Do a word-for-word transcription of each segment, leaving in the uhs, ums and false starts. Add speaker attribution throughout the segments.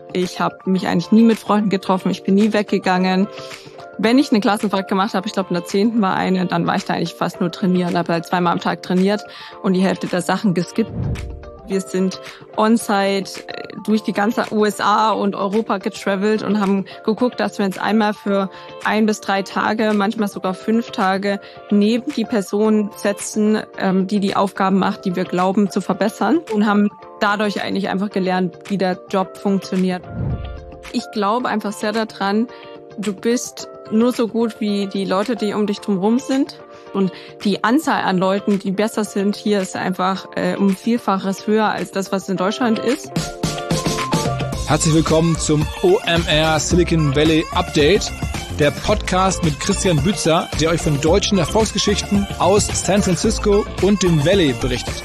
Speaker 1: Ich habe mich eigentlich nie mit Freunden getroffen. Ich bin nie weggegangen. Wenn ich eine Klassenfahrt gemacht habe, ich glaube in der zehnten war eine, dann war ich da eigentlich fast nur trainieren. Habe halt zweimal am Tag trainiert und die Hälfte der Sachen geskippt. Wir sind on-site durch die ganze U S A und Europa getravelt und haben geguckt, dass wir uns einmal für ein bis drei Tage, manchmal sogar fünf Tage neben die Person setzen, die die Aufgaben macht, die wir glauben zu verbessern, und haben dadurch eigentlich einfach gelernt, wie der Job funktioniert. Ich glaube einfach sehr daran, du bist nur so gut wie die Leute, die um dich drumherum sind. Und die Anzahl an Leuten, die besser sind, hier ist einfach äh, um Vielfaches höher als das, was in Deutschland ist.
Speaker 2: Herzlich willkommen zum O M R Silicon Valley Update, der Podcast mit Christian Bützer, der euch von deutschen Erfolgsgeschichten aus San Francisco und dem Valley berichtet.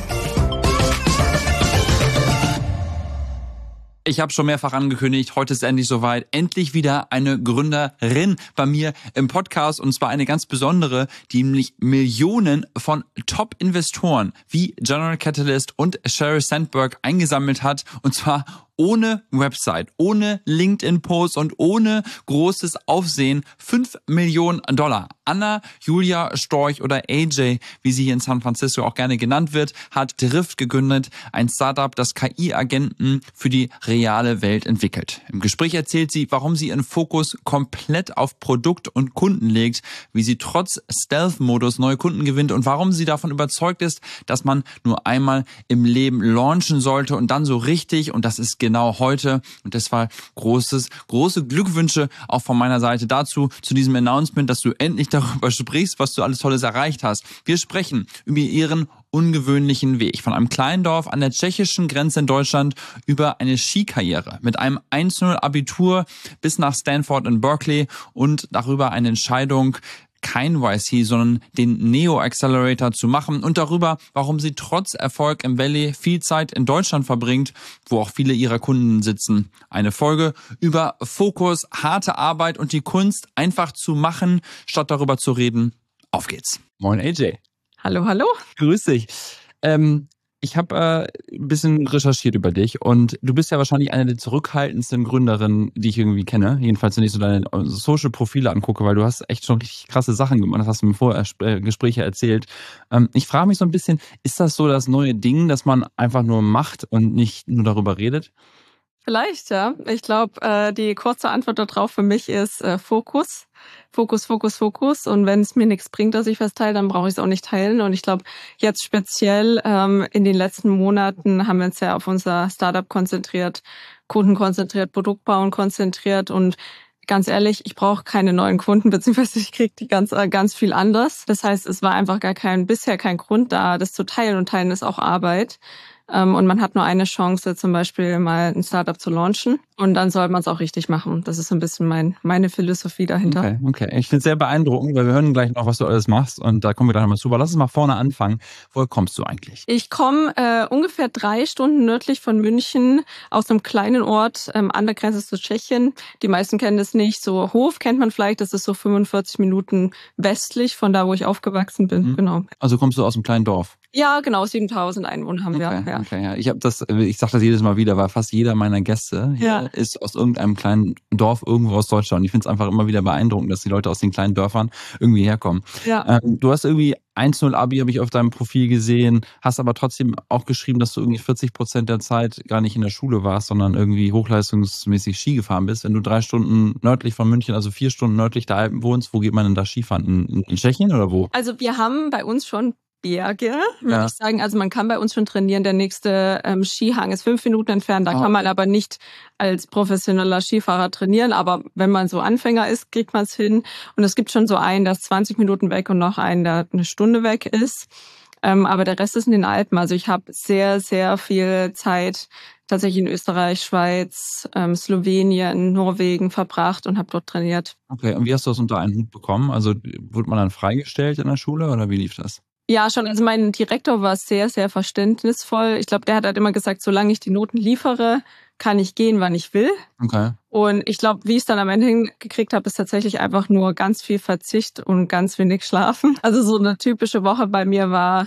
Speaker 3: Ich habe schon mehrfach angekündigt, heute ist endlich soweit. Endlich wieder eine Gründerin bei mir im Podcast, und zwar eine ganz besondere, die nämlich Millionen von Top-Investoren wie General Catalyst und Sheryl Sandberg eingesammelt hat, und zwar ohne Website, ohne LinkedIn-Post und ohne großes Aufsehen. fünf Millionen Dollar. Anna Julia Storch oder A J, wie sie hier in San Francisco auch gerne genannt wird, hat Drift gegründet, ein Startup, das K I-Agenten für die reale Welt entwickelt. Im Gespräch erzählt sie, warum sie ihren Fokus komplett auf Produkt und Kunden legt, wie sie trotz Stealth-Modus neue Kunden gewinnt und warum sie davon überzeugt ist, dass man nur einmal im Leben launchen sollte und dann so richtig, und das ist genau heute. Und deshalb großes, große Glückwünsche auch von meiner Seite dazu, zu diesem Announcement, dass du endlich darüber sprichst, was du alles Tolles erreicht hast. Wir sprechen über ihren ungewöhnlichen Weg von einem kleinen Dorf an der tschechischen Grenze in Deutschland über eine Skikarriere mit einem eins null Abitur bis nach Stanford und Berkeley und darüber eine Entscheidung, kein Y C, sondern den Neo Accelerator zu machen, und darüber, warum sie trotz Erfolg im Valley viel Zeit in Deutschland verbringt, wo auch viele ihrer Kunden sitzen. Eine Folge über Fokus, harte Arbeit und die Kunst, einfach zu machen, statt darüber zu reden. Auf geht's. Moin A J.
Speaker 1: Hallo, hallo.
Speaker 3: Grüß dich. Ähm, Ich habe äh, ein bisschen recherchiert über dich, und du bist ja wahrscheinlich eine der zurückhaltendsten Gründerinnen, die ich irgendwie kenne. Jedenfalls, wenn ich so deine Social-Profile angucke, weil du hast echt schon richtig krasse Sachen gemacht. Das hast du mir vorher äh, Gespräche erzählt. Ähm, ich frage mich so ein bisschen, ist das so das neue Ding, dass man einfach nur macht und nicht nur darüber redet?
Speaker 1: Vielleicht, ja. Ich glaube, äh, die kurze Antwort darauf für mich ist äh, Fokus. Fokus, Fokus, Fokus. Und wenn es mir nichts bringt, dass ich was teile, dann brauche ich es auch nicht teilen. Und ich glaube, jetzt speziell ähm, in den letzten Monaten haben wir uns ja auf unser Startup konzentriert, Kunden konzentriert, Produktbauen konzentriert. Und ganz ehrlich, ich brauche keine neuen Kunden, beziehungsweise ich kriege die ganz, ganz viel anders. Das heißt, es war einfach gar kein, bisher kein Grund da, das zu teilen. Und teilen ist auch Arbeit. Und man hat nur eine Chance, zum Beispiel mal ein Startup zu launchen. Und dann soll man es auch richtig machen. Das ist so ein bisschen mein, meine Philosophie dahinter.
Speaker 3: Okay, okay. Ich finde es sehr beeindruckend, weil wir hören gleich noch, was du alles machst. Und da kommen wir gleich nochmal zu. Aber lass uns mal vorne anfangen. Woher kommst du eigentlich?
Speaker 1: Ich komme äh, ungefähr drei Stunden nördlich von München aus einem kleinen Ort ähm, an der Grenze zu Tschechien. Die meisten kennen das nicht. So Hof kennt man vielleicht. Das ist so fünfundvierzig Minuten westlich von da, wo ich aufgewachsen bin. Mhm. Genau.
Speaker 3: Also kommst du aus einem kleinen Dorf?
Speaker 1: Ja, genau, siebentausend Einwohner haben wir.
Speaker 3: Okay,
Speaker 1: ja.
Speaker 3: okay, ja. Ich habe das, ich sage das jedes Mal wieder, weil fast jeder meiner Gäste hier
Speaker 1: ja.
Speaker 3: ist aus irgendeinem kleinen Dorf irgendwo aus Deutschland. Ich finde es einfach immer wieder beeindruckend, dass die Leute aus den kleinen Dörfern irgendwie herkommen.
Speaker 1: Ja.
Speaker 3: Ähm, du hast irgendwie eins null Abi, habe ich auf deinem Profil gesehen, hast aber trotzdem auch geschrieben, dass du irgendwie vierzig Prozent der Zeit gar nicht in der Schule warst, sondern irgendwie hochleistungsmäßig Ski gefahren bist. Wenn du drei Stunden nördlich von München, also vier Stunden nördlich der Alpen wohnst, wo geht man denn da Skifahren? In, in Tschechien oder wo?
Speaker 1: Also wir haben bei uns schon Berge, würde
Speaker 3: ja.
Speaker 1: ich sagen. Also man kann bei uns schon trainieren. Der nächste ähm, Skihang ist fünf Minuten entfernt. Da oh. kann man aber nicht als professioneller Skifahrer trainieren. Aber wenn man so Anfänger ist, kriegt man es hin. Und es gibt schon so einen, der ist zwanzig Minuten weg, und noch einen, der eine Stunde weg ist. Ähm, aber der Rest ist in den Alpen. Also ich habe sehr, sehr viel Zeit tatsächlich in Österreich, Schweiz, ähm, Slowenien, Norwegen verbracht und habe dort trainiert.
Speaker 3: Okay, und wie hast du das unter einen Hut bekommen? Also wurde man dann freigestellt in der Schule oder wie lief das?
Speaker 1: Ja, schon. Also mein Direktor war sehr, sehr verständnisvoll. Ich glaube, der hat halt immer gesagt, solange ich die Noten liefere, kann ich gehen, wann ich will.
Speaker 3: Okay.
Speaker 1: Und ich glaube, wie ich es dann am Ende hingekriegt habe, ist tatsächlich einfach nur ganz viel Verzicht und ganz wenig Schlafen. Also so eine typische Woche bei mir war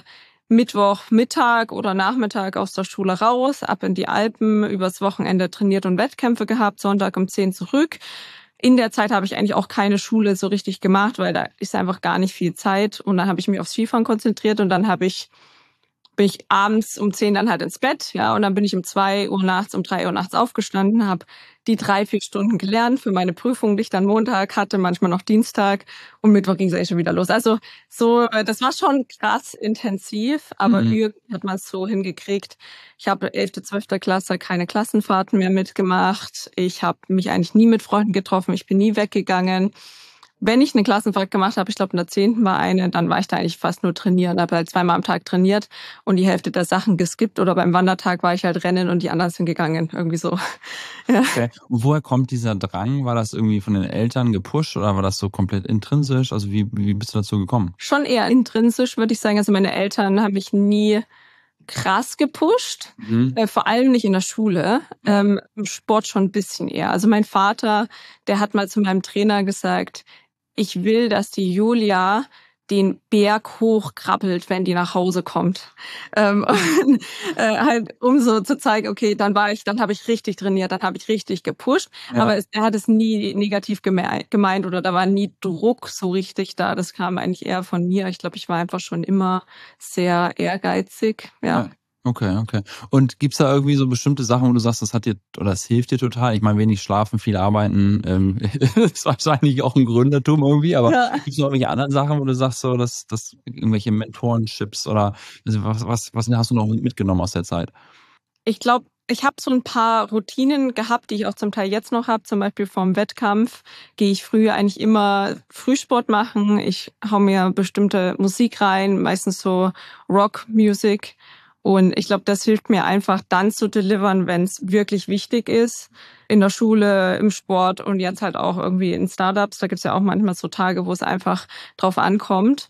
Speaker 1: Mittwoch Mittag oder Nachmittag aus der Schule raus, ab in die Alpen, übers Wochenende trainiert und Wettkämpfe gehabt, Sonntag um zehn zurück. In der Zeit habe ich eigentlich auch keine Schule so richtig gemacht, weil da ist einfach gar nicht viel Zeit. Und dann habe ich mich aufs Skifahren konzentriert und dann habe ich bin ich abends um zehn dann halt ins Bett, ja, und dann bin ich um zwei Uhr nachts, um drei Uhr nachts aufgestanden, habe die drei, vier Stunden gelernt für meine Prüfung, die ich dann Montag hatte, manchmal noch Dienstag und Mittwoch ging es eigentlich schon wieder los. Also so, das war schon krass intensiv, aber
Speaker 3: Mhm.
Speaker 1: irgendwie hat man es so hingekriegt. Ich habe elfte, zwölfte Klasse keine Klassenfahrten mehr mitgemacht. Ich habe mich eigentlich nie mit Freunden getroffen. Ich bin nie weggegangen. Wenn ich eine Klassenfahrt gemacht habe, ich glaube in der zehnten war eine, dann war ich da eigentlich fast nur trainieren, habe halt zweimal am Tag trainiert und die Hälfte der Sachen geskippt oder beim Wandertag war ich halt rennen und die anderen sind gegangen, irgendwie so. Ja.
Speaker 3: Okay. Und woher kommt dieser Drang? War das irgendwie von den Eltern gepusht oder war das so komplett intrinsisch? Also wie, wie bist du dazu gekommen?
Speaker 1: Schon eher intrinsisch, würde ich sagen. Also meine Eltern haben mich nie krass gepusht,
Speaker 3: Mhm.
Speaker 1: äh, vor allem nicht in der Schule, ähm, im Sport schon ein bisschen eher. Also mein Vater, der hat mal zu meinem Trainer gesagt, ich will, dass die Julia den Berg hochkrabbelt, wenn die nach Hause kommt. Ähm, und, äh, halt, um so zu zeigen, okay, dann war ich, dann habe ich richtig trainiert, dann habe ich richtig gepusht.
Speaker 3: Ja.
Speaker 1: Aber es, er hat es nie negativ geme- gemeint oder da war nie Druck so richtig da. Das kam eigentlich eher von mir. Ich glaube, ich war einfach schon immer sehr ehrgeizig. Ja.
Speaker 3: Ja. Okay, okay. Und gibt's da irgendwie so bestimmte Sachen, wo du sagst, das hat dir oder das hilft dir total? Ich meine, wenig schlafen, viel arbeiten, ähm, ist wahrscheinlich auch ein Gründertum irgendwie, aber
Speaker 1: Ja.
Speaker 3: gibt's noch irgendwelche anderen Sachen, wo du sagst, so, dass, dass irgendwelche Mentorenships oder also was, was, was hast du noch mitgenommen aus der Zeit?
Speaker 1: Ich glaube, ich habe so ein paar Routinen gehabt, die ich auch zum Teil jetzt noch habe. Zum Beispiel vorm Wettkampf gehe ich früher eigentlich immer Frühsport machen. Ich hau mir bestimmte Musik rein, meistens so Rock-Music. Und ich glaube, das hilft mir einfach dann zu delivern, wenn es wirklich wichtig ist. In der Schule, im Sport und jetzt halt auch irgendwie in Startups. Da gibt's ja auch manchmal so Tage, wo es einfach drauf ankommt.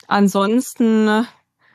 Speaker 1: Ansonsten,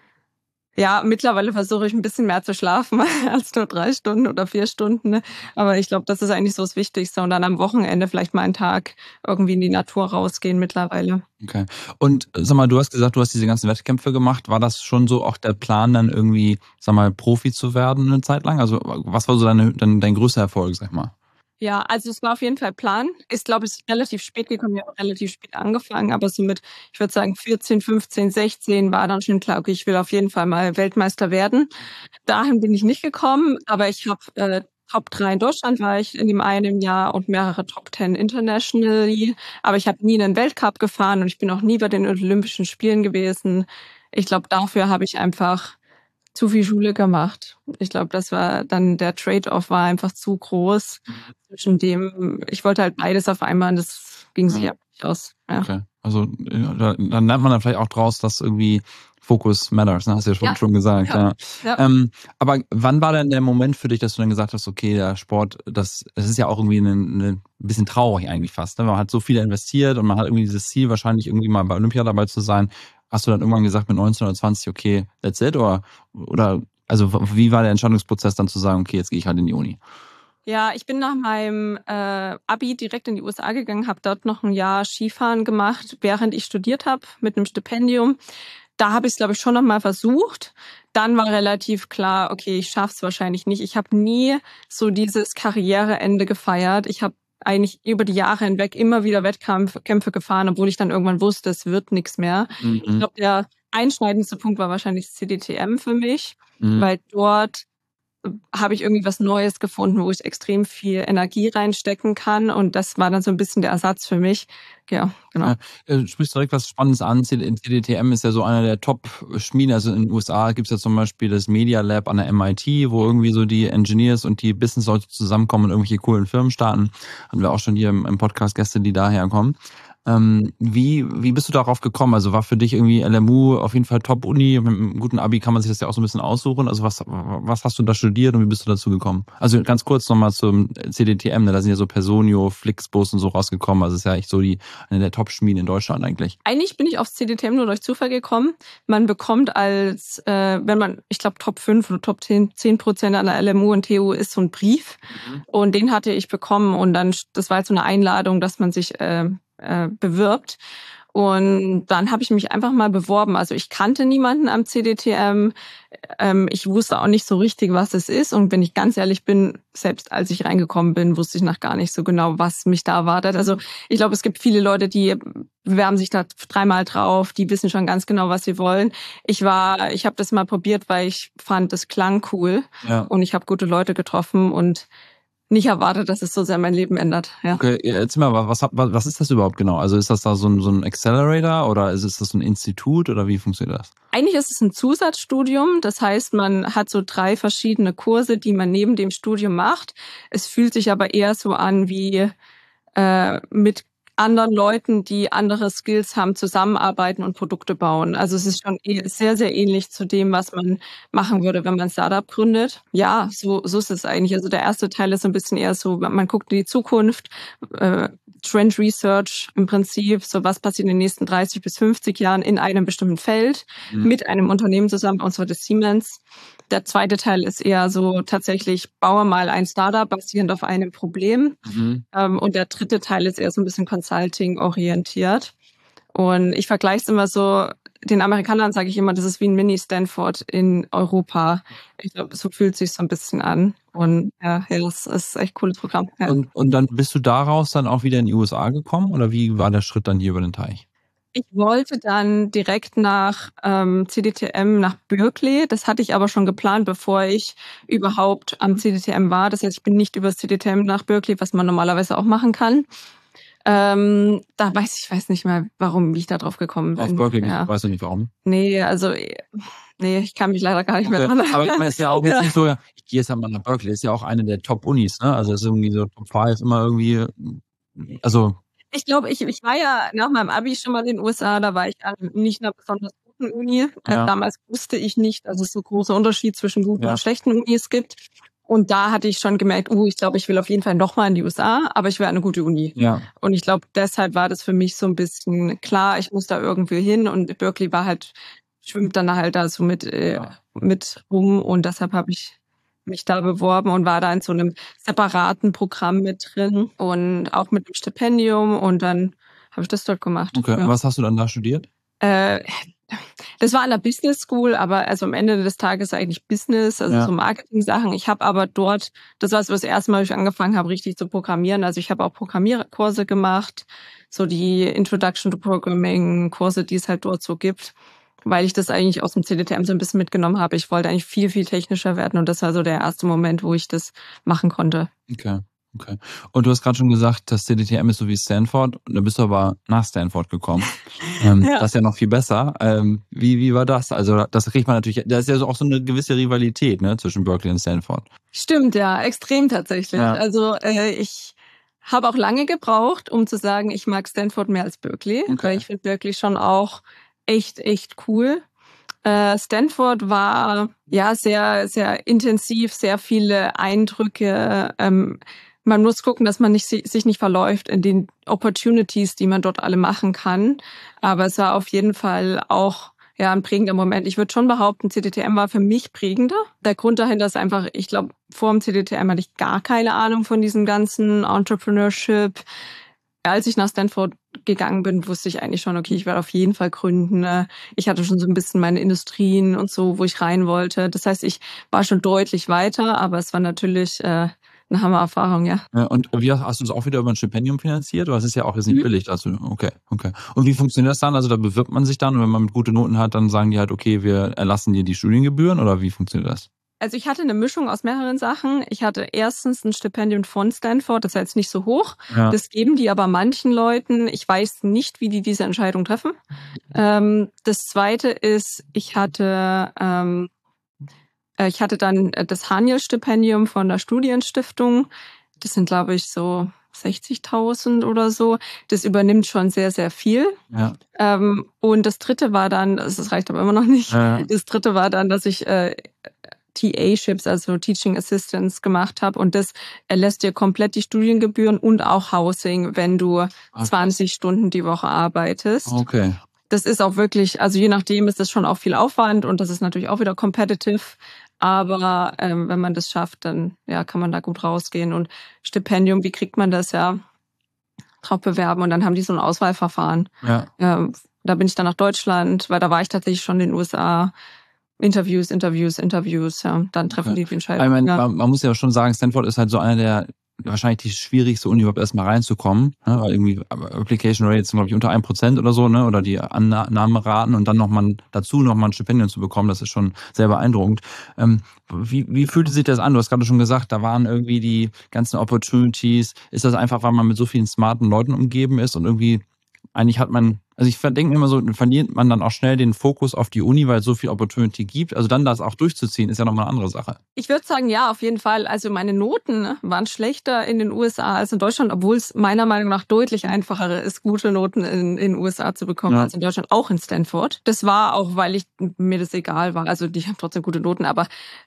Speaker 1: ja, mittlerweile versuche ich ein bisschen mehr zu schlafen als nur drei Stunden oder vier Stunden. Aber ich glaube, das ist eigentlich so das Wichtigste. Und dann am Wochenende vielleicht mal einen Tag irgendwie in die Natur rausgehen mittlerweile.
Speaker 3: Okay. Und äh, sag mal, du hast gesagt, du hast diese ganzen Wettkämpfe gemacht. War das schon so auch der Plan, dann irgendwie, sag mal, Profi zu werden eine Zeit lang? Also was war so deine, dein, dein größter Erfolg, sag mal?
Speaker 1: Ja, also es war auf jeden Fall Plan. Ist, glaube ich, relativ spät gekommen. Ich habe relativ spät angefangen, aber so mit, ich würde sagen, vierzehn, fünfzehn, sechzehn war dann schon klar, okay, ich will auf jeden Fall mal Weltmeister werden. Dahin bin ich nicht gekommen, aber ich habe äh, Top drei in Deutschland war ich in dem einen Jahr und mehrere Top zehn internationally. Aber ich habe nie einen Weltcup gefahren und ich bin auch nie bei den Olympischen Spielen gewesen. Ich glaube, dafür habe ich einfach zu viel Schule gemacht. Ich glaube, das war dann der Trade-off war einfach zu groß zwischen dem, ich wollte halt beides auf einmal und das ging sich
Speaker 3: Ja.
Speaker 1: ja nicht aus. Ja.
Speaker 3: Okay. Also ja, da, dann lernt man dann vielleicht auch draus, dass irgendwie Focus matters, ne? Hast du ja schon,
Speaker 1: Ja.
Speaker 3: schon gesagt.
Speaker 1: Ja.
Speaker 3: Ja.
Speaker 1: Ja.
Speaker 3: Ähm, aber wann war denn der Moment für dich, dass du dann gesagt hast, okay, der Sport, das, das ist ja auch irgendwie ein, ein bisschen traurig eigentlich fast. Ne? Man hat so viel investiert und man hat irgendwie dieses Ziel, wahrscheinlich irgendwie mal bei Olympia dabei zu sein. Hast du dann irgendwann gesagt mit neunzehn oder zwanzig, okay, that's it? Oder, oder also wie war der Entscheidungsprozess dann zu sagen, okay, jetzt gehe ich halt in die Uni?
Speaker 1: Ja, ich bin nach meinem äh, Abi direkt in die U S A gegangen, habe dort noch ein Jahr Skifahren gemacht, während ich studiert habe mit einem Stipendium. Da habe ich es, glaube ich, schon noch mal versucht. Dann war relativ klar, okay, ich schaff's wahrscheinlich nicht. Ich habe nie so dieses Karriereende gefeiert. Ich habe eigentlich über die Jahre hinweg immer wieder Wettkämpfe gefahren, obwohl ich dann irgendwann wusste, es wird nichts mehr.
Speaker 3: Mhm.
Speaker 1: Ich glaube, der einschneidendste Punkt war wahrscheinlich C D T M für mich,
Speaker 3: Mhm.
Speaker 1: weil dort habe ich irgendwie was Neues gefunden, wo ich extrem viel Energie reinstecken kann. Und das war dann so ein bisschen der Ersatz für mich. Ja, genau.
Speaker 3: Ja, du sprichst direkt was Spannendes an. C D T M ist ja so einer der Top-Schmieden. Also in den U S A gibt es ja zum Beispiel das Media Lab an der M I T, wo irgendwie so die Engineers und die Business-Leute zusammenkommen und irgendwelche coolen Firmen starten. Hatten wir auch schon hier im, im Podcast Gäste, die daher kommen. Ähm, wie, wie bist du darauf gekommen? Also war für dich irgendwie L M U auf jeden Fall Top-Uni? Mit einem guten Abi kann man sich das ja auch so ein bisschen aussuchen. Also was, was hast du da studiert und wie bist du dazu gekommen? Also ganz kurz nochmal zum C D T M, ne? Da sind ja so Personio, Flixbus und so rausgekommen. Also ist ja echt so die, eine der Top-Schmieden in Deutschland eigentlich.
Speaker 1: Eigentlich bin ich aufs C D T M nur durch Zufall gekommen. Man bekommt als, äh, wenn man, ich glaube, Top fünf oder Top zehn Prozent an der L M U und T U ist so ein Brief. Mhm. Und den hatte ich bekommen und dann, das war jetzt so eine Einladung, dass man sich äh, äh, bewirbt. Und dann habe ich mich einfach mal beworben. Also ich kannte niemanden am C D T M. Ähm, ich wusste auch nicht so richtig, was es ist. Und wenn ich ganz ehrlich bin, selbst als ich reingekommen bin, wusste ich noch gar nicht so genau, was mich da erwartet. Also ich glaube, es gibt viele Leute, die bewerben sich da dreimal drauf, die wissen schon ganz genau, was sie wollen. Ich war, ich habe das mal probiert, weil ich fand, das klang cool.
Speaker 3: Ja.
Speaker 1: Und ich habe gute Leute getroffen und nicht erwartet, dass es so sehr mein Leben ändert. Ja.
Speaker 3: Okay, erzähl mal, was, was, was ist das überhaupt genau? Also ist das da so ein, so ein Accelerator oder ist es das so ein Institut oder wie funktioniert das?
Speaker 1: Eigentlich ist es ein Zusatzstudium. Das heißt, man hat so drei verschiedene Kurse, die man neben dem Studium macht. Es fühlt sich aber eher so an wie äh, mit anderen Leuten, die andere Skills haben, zusammenarbeiten und Produkte bauen. Also es ist schon sehr, sehr ähnlich zu dem, was man machen würde, wenn man ein Startup gründet. Ja, so, so ist es eigentlich. Also der erste Teil ist so ein bisschen eher so, man guckt in die Zukunft, äh, Trend Research im Prinzip, so was passiert in den nächsten dreißig bis fünfzig Jahren in einem bestimmten Feld mhm. mit einem Unternehmen zusammen, und zwar das Siemens. Der zweite Teil ist eher so tatsächlich, baue mal ein Startup basierend auf einem Problem. Mhm. Ähm, und der dritte Teil ist eher so ein bisschen Consulting orientiert. Und ich vergleiche es immer so, den Amerikanern sage ich immer, das ist wie ein Mini-Stanford in Europa. Ich glaube, so fühlt es sich so ein bisschen an. Und ja, ja das ist echt ein cooles Programm. Ja.
Speaker 3: Und, und dann bist du daraus dann auch wieder in die U S A gekommen? Oder wie war der Schritt dann hier über den Teich?
Speaker 1: Ich wollte dann direkt nach ähm, C D T M nach Berkeley. Das hatte ich aber schon geplant, bevor ich überhaupt am C D T M war. Das heißt, ich bin nicht über das C D T M nach Berkeley, was man normalerweise auch machen kann. Ähm, da weiß ich weiß nicht mehr, warum, wie ich da drauf gekommen bin.
Speaker 3: Auf Berkeley,
Speaker 1: ja.
Speaker 3: Weißt du nicht warum?
Speaker 1: Nee, also nee, ich kann mich leider gar nicht mehr dran erinnern.
Speaker 3: Aber man ist ja auch jetzt nicht so, ich gehe jetzt einmal nach Berkeley, ist ja auch eine der Top-Unis, ne? Also es ist irgendwie so Top fünf immer irgendwie, also
Speaker 1: Ich glaube, ich, ich war ja nach meinem Abi schon mal in den U S A, da war ich an nicht einer besonders guten Uni. Ja. Damals wusste ich nicht, dass es so große Unterschied zwischen guten ja. und schlechten Unis gibt. Und da hatte ich schon gemerkt, uh, ich glaube, ich will auf jeden Fall nochmal in die U S A, aber ich will eine gute Uni. Ja. Und ich glaube, deshalb war das für mich so ein bisschen klar, ich muss da irgendwie hin. Und Berkeley war halt, schwimmt dann halt da so mit, äh, ja. mit rum. Und deshalb habe ich mich da beworben und war da in so einem separaten Programm mit drin und auch mit einem Stipendium, und dann habe ich das dort gemacht.
Speaker 3: Okay, ja. Was hast du dann da studiert?
Speaker 1: Äh, das war an der Business School, aber also am Ende des Tages eigentlich Business, also ja. so Marketing-Sachen. Ich habe aber dort, das war so das erste Mal, wo ich angefangen habe, richtig zu programmieren. Also ich habe auch Programmierkurse gemacht, so die Introduction to Programming Kurse, die es halt dort so gibt, weil ich das eigentlich aus dem C D T M so ein bisschen mitgenommen habe. Ich wollte eigentlich viel, viel technischer werden, und das war so der erste Moment, wo ich das machen konnte.
Speaker 3: Okay, okay. Und du hast gerade schon gesagt, das C D T M ist so wie Stanford, und da bist du aber nach Stanford gekommen. ähm, ja. Das ist ja noch viel besser. Ähm, wie, wie war das? Also das kriegt man natürlich, da ist ja auch so eine gewisse Rivalität, ne, zwischen Berkeley und Stanford.
Speaker 1: Stimmt, ja, extrem tatsächlich. Ja. Also äh, ich habe auch lange gebraucht, um zu sagen, ich mag Stanford mehr als Berkeley, okay. weil ich finde Berkeley schon auch echt, echt cool. Äh, Stanford war ja sehr, sehr intensiv, sehr viele Eindrücke. Ähm, man muss gucken, dass man nicht, sich nicht verläuft in den Opportunities, die man dort alle machen kann. Aber es war auf jeden Fall auch ja ein prägender Moment. Ich würde schon behaupten, C D T M war für mich prägender. Der Grund dahinter ist einfach, ich glaube, vor dem C D T M hatte ich gar keine Ahnung von diesem ganzen Entrepreneurship. Als ich nach Stanford gegangen bin, wusste ich eigentlich schon, okay, ich werde auf jeden Fall gründen. Ich hatte schon so ein bisschen meine Industrien und so, wo ich rein wollte. Das heißt, ich war schon deutlich weiter, aber es war natürlich äh, eine Hammererfahrung, ja.
Speaker 3: ja. Und wie hast, hast du das auch wieder über ein Stipendium finanziert? Oder es ist ja auch jetzt nicht mhm. billig. Also, okay, okay. Und wie funktioniert das dann? Also da bewirbt man sich dann, und wenn man gute Noten hat, dann sagen die halt, okay, wir erlassen dir die Studiengebühren, oder wie funktioniert das?
Speaker 1: Also ich hatte eine Mischung aus mehreren Sachen. Ich hatte erstens ein Stipendium von Stanford, das ist jetzt nicht so hoch. Ja. Das geben die aber manchen Leuten. Ich weiß nicht, wie die diese Entscheidung treffen. Ähm, das Zweite ist, ich hatte ähm, ich hatte dann das Haniel-Stipendium von der Studienstiftung. Das sind, glaube ich, so sechzigtausend oder so. Das übernimmt schon sehr, sehr viel. Ja. Ähm, und das Dritte war dann, das reicht aber immer noch nicht, ja. das Dritte war dann, dass ich äh, T A-Ships, also Teaching Assistants, gemacht habe, und das erlässt dir komplett die Studiengebühren und auch Housing, wenn du okay. zwanzig Stunden die Woche arbeitest.
Speaker 3: Okay.
Speaker 1: Das ist auch wirklich, also je nachdem ist das schon auch viel Aufwand, und das ist natürlich auch wieder competitive, aber ähm, wenn man das schafft, dann ja kann man da gut rausgehen. Und Stipendium, wie kriegt man das? Ja, drauf bewerben und dann haben die so ein Auswahlverfahren.
Speaker 3: Ja.
Speaker 1: Ja, da bin ich dann nach Deutschland, weil da war ich tatsächlich schon in den U S A. Interviews, Interviews, Interviews, ja. Dann treffen
Speaker 3: Okay.
Speaker 1: die die Entscheidung.
Speaker 3: Ich meine,
Speaker 1: ja.
Speaker 3: man, man muss ja schon sagen, Stanford ist halt so einer der wahrscheinlich die schwierigste Uni überhaupt erstmal reinzukommen, ne? Weil irgendwie Application Rates sind, glaube ich, unter ein Prozent oder so, ne? Oder die Annahmeraten und dann noch mal dazu noch mal ein Stipendium zu bekommen, das ist schon sehr beeindruckend. Ähm, wie, wie fühlte sich das an? Du hast gerade schon gesagt, da waren irgendwie die ganzen Opportunities. Ist das einfach, weil man mit so vielen smarten Leuten umgeben ist und irgendwie eigentlich hat man, also ich denke immer so, verliert man dann auch schnell den Fokus auf die Uni, weil es so viel Opportunity gibt. Also dann das auch durchzuziehen, ist ja nochmal eine andere Sache.
Speaker 1: Ich würde sagen, ja, auf jeden Fall. Also meine Noten waren schlechter in den U S A als in Deutschland, obwohl es meiner Meinung nach deutlich einfacher ist, gute Noten in, in den U S A zu bekommen
Speaker 3: Ja.
Speaker 1: als in Deutschland, auch in Stanford. Das war auch, weil ich mir das egal war. Also die haben trotzdem gute Noten, aber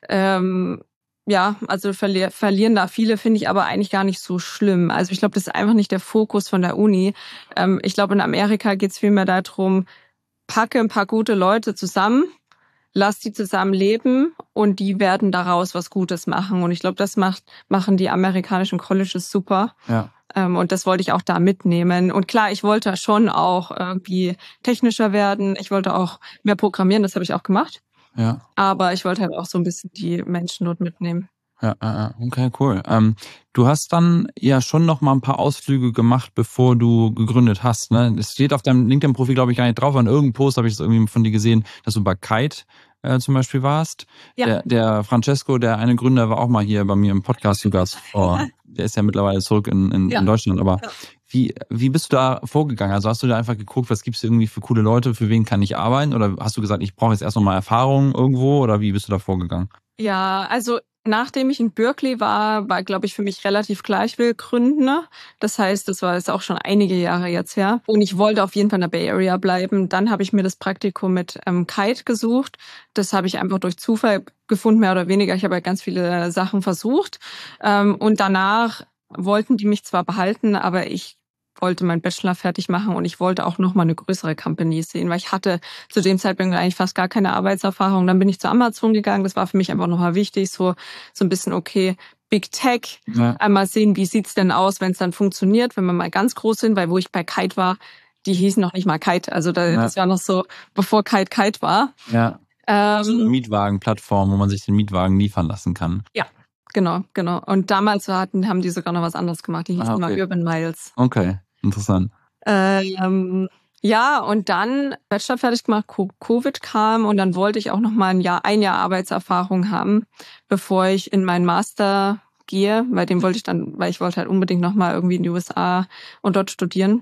Speaker 1: ähm, ja, also verli- verlieren da viele, finde ich aber eigentlich gar nicht so schlimm. Also ich glaube, das ist einfach nicht der Fokus von der Uni. Ähm, ich glaube, in Amerika geht es vielmehr darum, packe ein paar gute Leute zusammen, lass die zusammen leben und die werden daraus was Gutes machen. Und ich glaube, das macht, machen die amerikanischen Colleges super.
Speaker 3: Ja.
Speaker 1: Ähm, und das wollte ich auch da mitnehmen. Und klar, ich wollte schon auch irgendwie technischer werden. Ich wollte auch mehr programmieren, das habe ich auch gemacht.
Speaker 3: Ja.
Speaker 1: Aber ich wollte halt auch so ein bisschen die Menschen dort mitnehmen.
Speaker 3: Ja, ja, okay, cool. Ähm, du hast dann ja schon noch mal ein paar Ausflüge gemacht, bevor du gegründet hast, ne? Es steht auf deinem LinkedIn-Profil, glaube ich, gar nicht drauf. An irgendeinem Post habe ich es irgendwie von dir gesehen, dass du bei Kite äh, zum Beispiel warst.
Speaker 1: Ja.
Speaker 3: Der, der Francesco, der eine Gründer, war auch mal hier bei mir im Podcast zu Gast. Oh, der ist ja mittlerweile zurück in, in,
Speaker 1: Ja.
Speaker 3: in Deutschland. Aber
Speaker 1: Ja.
Speaker 3: wie, wie bist du da vorgegangen? Also hast du da einfach geguckt, was gibt's irgendwie für coole Leute, für wen kann ich arbeiten? Oder hast du gesagt, ich brauche jetzt erst noch mal Erfahrung irgendwo? Oder wie bist du da vorgegangen?
Speaker 1: Ja, also nachdem ich in Berkeley war, war, glaube ich, für mich relativ klar, ich will gründen. Das heißt, das war jetzt auch schon einige Jahre jetzt her. Und ich wollte auf jeden Fall in der Bay Area bleiben. Dann habe ich mir das Praktikum mit ähm, Kite gesucht. Das habe ich einfach durch Zufall gefunden, mehr oder weniger. Ich habe ja ganz viele Sachen versucht. Ähm, und danach wollten die mich zwar behalten, aber ich wollte meinen Bachelor fertig machen und ich wollte auch noch mal eine größere Company sehen, weil ich hatte zu dem Zeitpunkt eigentlich fast gar keine Arbeitserfahrung. Dann bin ich zu Amazon gegangen. Das war für mich einfach noch mal wichtig, so so ein bisschen okay, Big Tech.
Speaker 3: Ja.
Speaker 1: Einmal sehen, wie sieht's denn aus, wenn es dann funktioniert, wenn wir mal ganz groß sind, weil wo ich bei Kite war, die hießen noch nicht mal Kite. Also da,
Speaker 3: Ja.
Speaker 1: das war noch so, bevor Kite Kite war.
Speaker 3: Ja. So eine
Speaker 1: Ähm,
Speaker 3: Mietwagenplattform, wo man sich den Mietwagen liefern lassen kann.
Speaker 1: ja, genau, genau. Und damals hatten, haben die sogar noch was anderes gemacht. Die hießen
Speaker 3: Ah,
Speaker 1: mal
Speaker 3: okay.
Speaker 1: Urban Miles.
Speaker 3: Okay, interessant.
Speaker 1: Ähm, ja, und dann Bachelor fertig gemacht, Co- Covid kam und dann wollte ich auch noch mal ein Jahr, ein Jahr Arbeitserfahrung haben, bevor ich in meinen Master gehe, weil dem wollte ich dann, weil ich wollte halt unbedingt noch mal irgendwie in die U S A und dort studieren.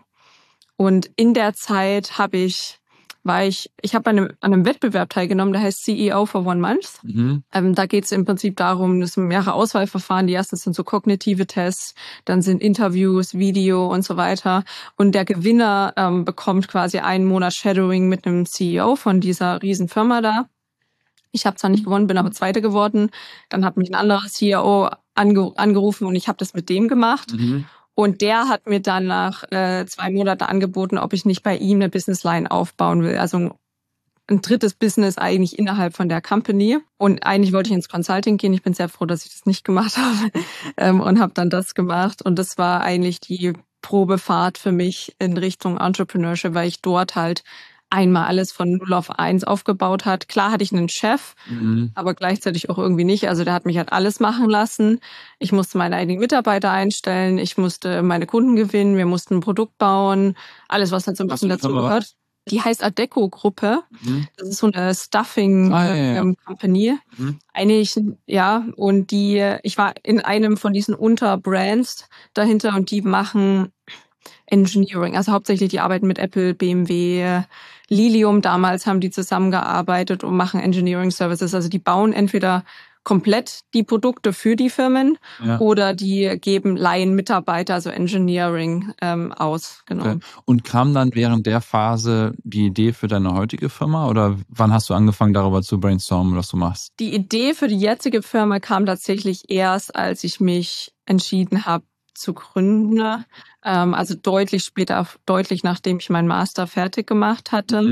Speaker 1: Und in der Zeit habe ich, war ich, ich habe an einem, an einem Wettbewerb teilgenommen, der heißt C E O for One Month.
Speaker 3: Mhm.
Speaker 1: Ähm, da geht es im Prinzip darum, das sind mehrere Auswahlverfahren. Die ersten sind so kognitive Tests, dann sind Interviews, Video und so weiter. Und der Gewinner ähm, bekommt quasi einen Monat Shadowing mit einem C E O von dieser riesen Firma da. Ich habe zwar nicht gewonnen, bin aber Zweite geworden. Dann hat mich ein anderer C E O ange- angerufen und ich habe das mit dem gemacht.
Speaker 3: Mhm.
Speaker 1: Und der hat mir dann nach äh, zwei Monaten angeboten, ob ich nicht bei ihm eine Businessline aufbauen will. Also ein, ein drittes Business eigentlich innerhalb von der Company. Und eigentlich wollte ich ins Consulting gehen. Ich bin sehr froh, dass ich das nicht gemacht habe ähm, und habe dann das gemacht. Und das war eigentlich die Probefahrt für mich in Richtung Entrepreneurship, weil ich dort halt einmal alles von null auf eins aufgebaut hat. Klar hatte ich einen Chef,
Speaker 3: Mhm.
Speaker 1: aber gleichzeitig auch irgendwie nicht. Also der hat mich halt alles machen lassen. Ich musste meine eigenen Mitarbeiter einstellen, ich musste meine Kunden gewinnen, wir mussten ein Produkt bauen, alles, was halt so ein
Speaker 3: Was
Speaker 1: bisschen
Speaker 3: für eine
Speaker 1: dazu
Speaker 3: Firma
Speaker 1: gehört. Die heißt Adecco-Gruppe.
Speaker 3: Mhm.
Speaker 1: Das ist so eine Stuffing
Speaker 3: Ah, ja, ja.
Speaker 1: ähm, Company.
Speaker 3: Mhm.
Speaker 1: Eigentlich, ja, und die, ich war in einem von diesen Unterbrands dahinter und die machen Engineering, also hauptsächlich die arbeiten mit Apple, B M W, Lilium, damals haben die zusammengearbeitet und machen Engineering Services. Also die bauen entweder komplett die Produkte für die Firmen
Speaker 3: Ja.
Speaker 1: oder die geben Laien Mitarbeiter, also Engineering ähm, aus. Genau.
Speaker 3: Okay. Und kam dann während der Phase die Idee für deine heutige Firma oder wann hast du angefangen, darüber zu brainstormen, was du machst?
Speaker 1: Die Idee für die jetzige Firma kam tatsächlich erst, als ich mich entschieden habe zu gründen. Ähm, also deutlich später, deutlich nachdem ich meinen Master fertig gemacht hatte.
Speaker 3: Mhm.